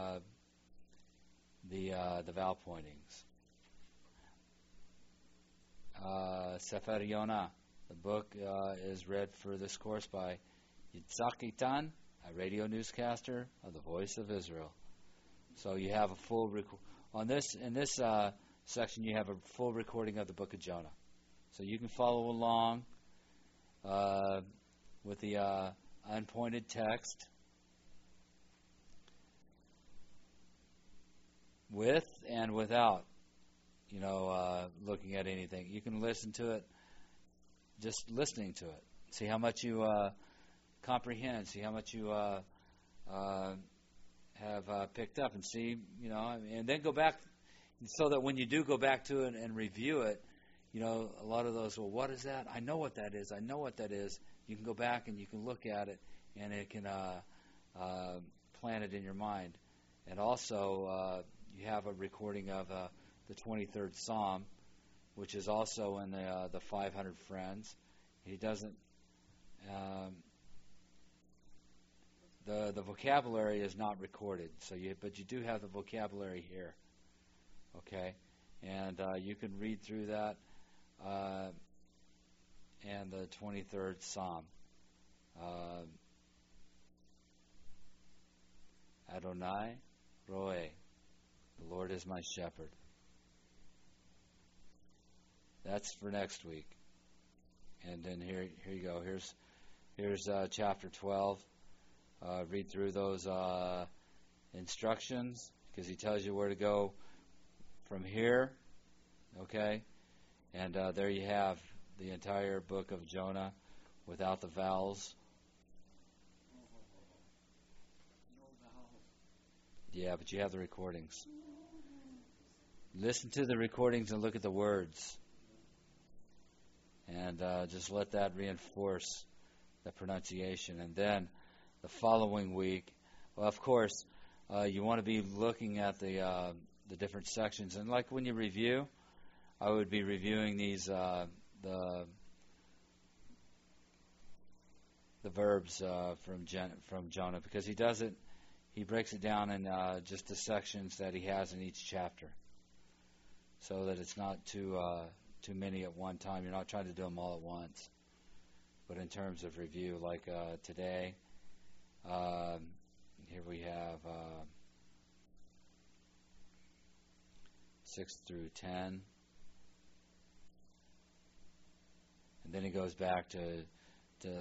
the vowel pointings. Sefer Yonah, The book is read for this course by Yitzhak Itan, a radio newscaster of the Voice of Israel. So you have a full in this section. You have a full recording of the book of Jonah, so you can follow along with the unpointed text, with and without, looking at anything. You can listen to it, just listening to it. See how much you comprehend. See how much you have picked up, and see, and then go back, so that when you do go back to it and review it, a lot of those, well, what is that? I know what that is. I know what that is. You can go back and you can look at it, and it can plant it in your mind. And also, you have a recording of the 23rd Psalm, which is also in the 500 Friends. He doesn't. The vocabulary is not recorded, but you do have the vocabulary here. Okay, and you can read through that. And the 23rd Psalm. Adonai Roe, the Lord is my shepherd. That's for next week. And then here you go. Here's chapter 12. Read through those instructions, because he tells you where to go from here. Okay? And there you have the entire book of Jonah without the vowels. No vowels. Yeah, but you have the recordings. Listen to the recordings and look at the words. And just let that reinforce the pronunciation. And then the following week, well, of course, you want to be looking at the different sections. And like when you review, I would be reviewing these the verbs from Jonah, because he does it. He breaks it down in just the sections that he has in each chapter, so that it's not too many at one time. You're not trying to do them all at once. But in terms of review, like today, here we have 6 through 10. And then he goes back to the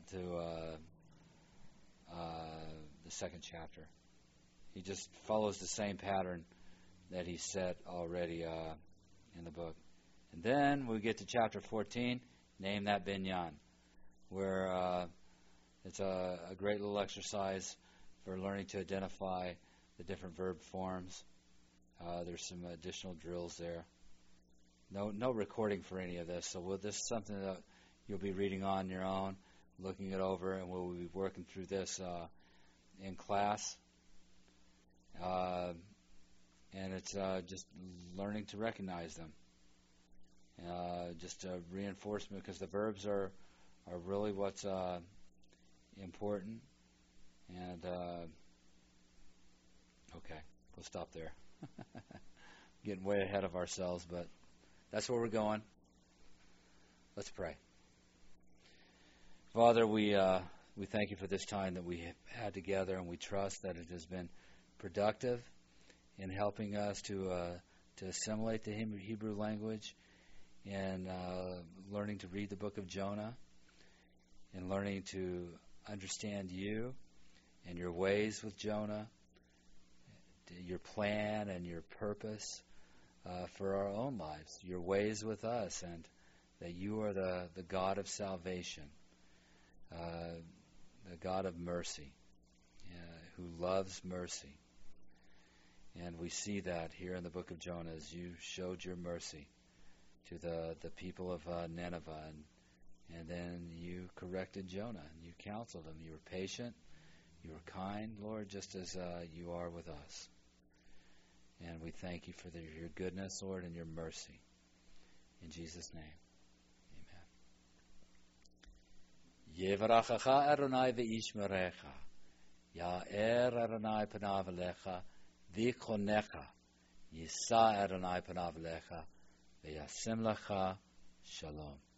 second chapter. He just follows the same pattern that he set already in the book. And then we get to chapter 14, name that binyan, where it's a great little exercise for learning to identify the different verb forms. There's some additional drills there. No recording for any of this, so this is something that you'll be reading on your own, looking it over, and we'll be working through this in class. And it's just learning to recognize them. Just a reinforcement, because the verbs are really what's important. And okay, we'll stop there. Getting way ahead of ourselves, but that's where we're going. Let's pray. Father, we thank you for this time that we have had together, and we trust that it has been productive in helping us to assimilate the Hebrew language, and learning to read the book of Jonah, and learning to understand you and your ways with Jonah, your plan and your purpose for our own lives, your ways with us, and that you are the God of salvation, the God of mercy, who loves mercy. And we see that here in the book of Jonah, as you showed your mercy to the people of Nineveh, and then you corrected Jonah, and you counseled him. You were patient, you were kind, Lord, just as you are with us. And we thank you for your goodness, Lord, and your mercy. In Jesus' name, amen. Yevarachacha Adonai ve'ishmerecha, Ya'er Adonai panav alecha, v'yichonecha, Yisa Adonai panav alecha, ve'yasim lecha shalom.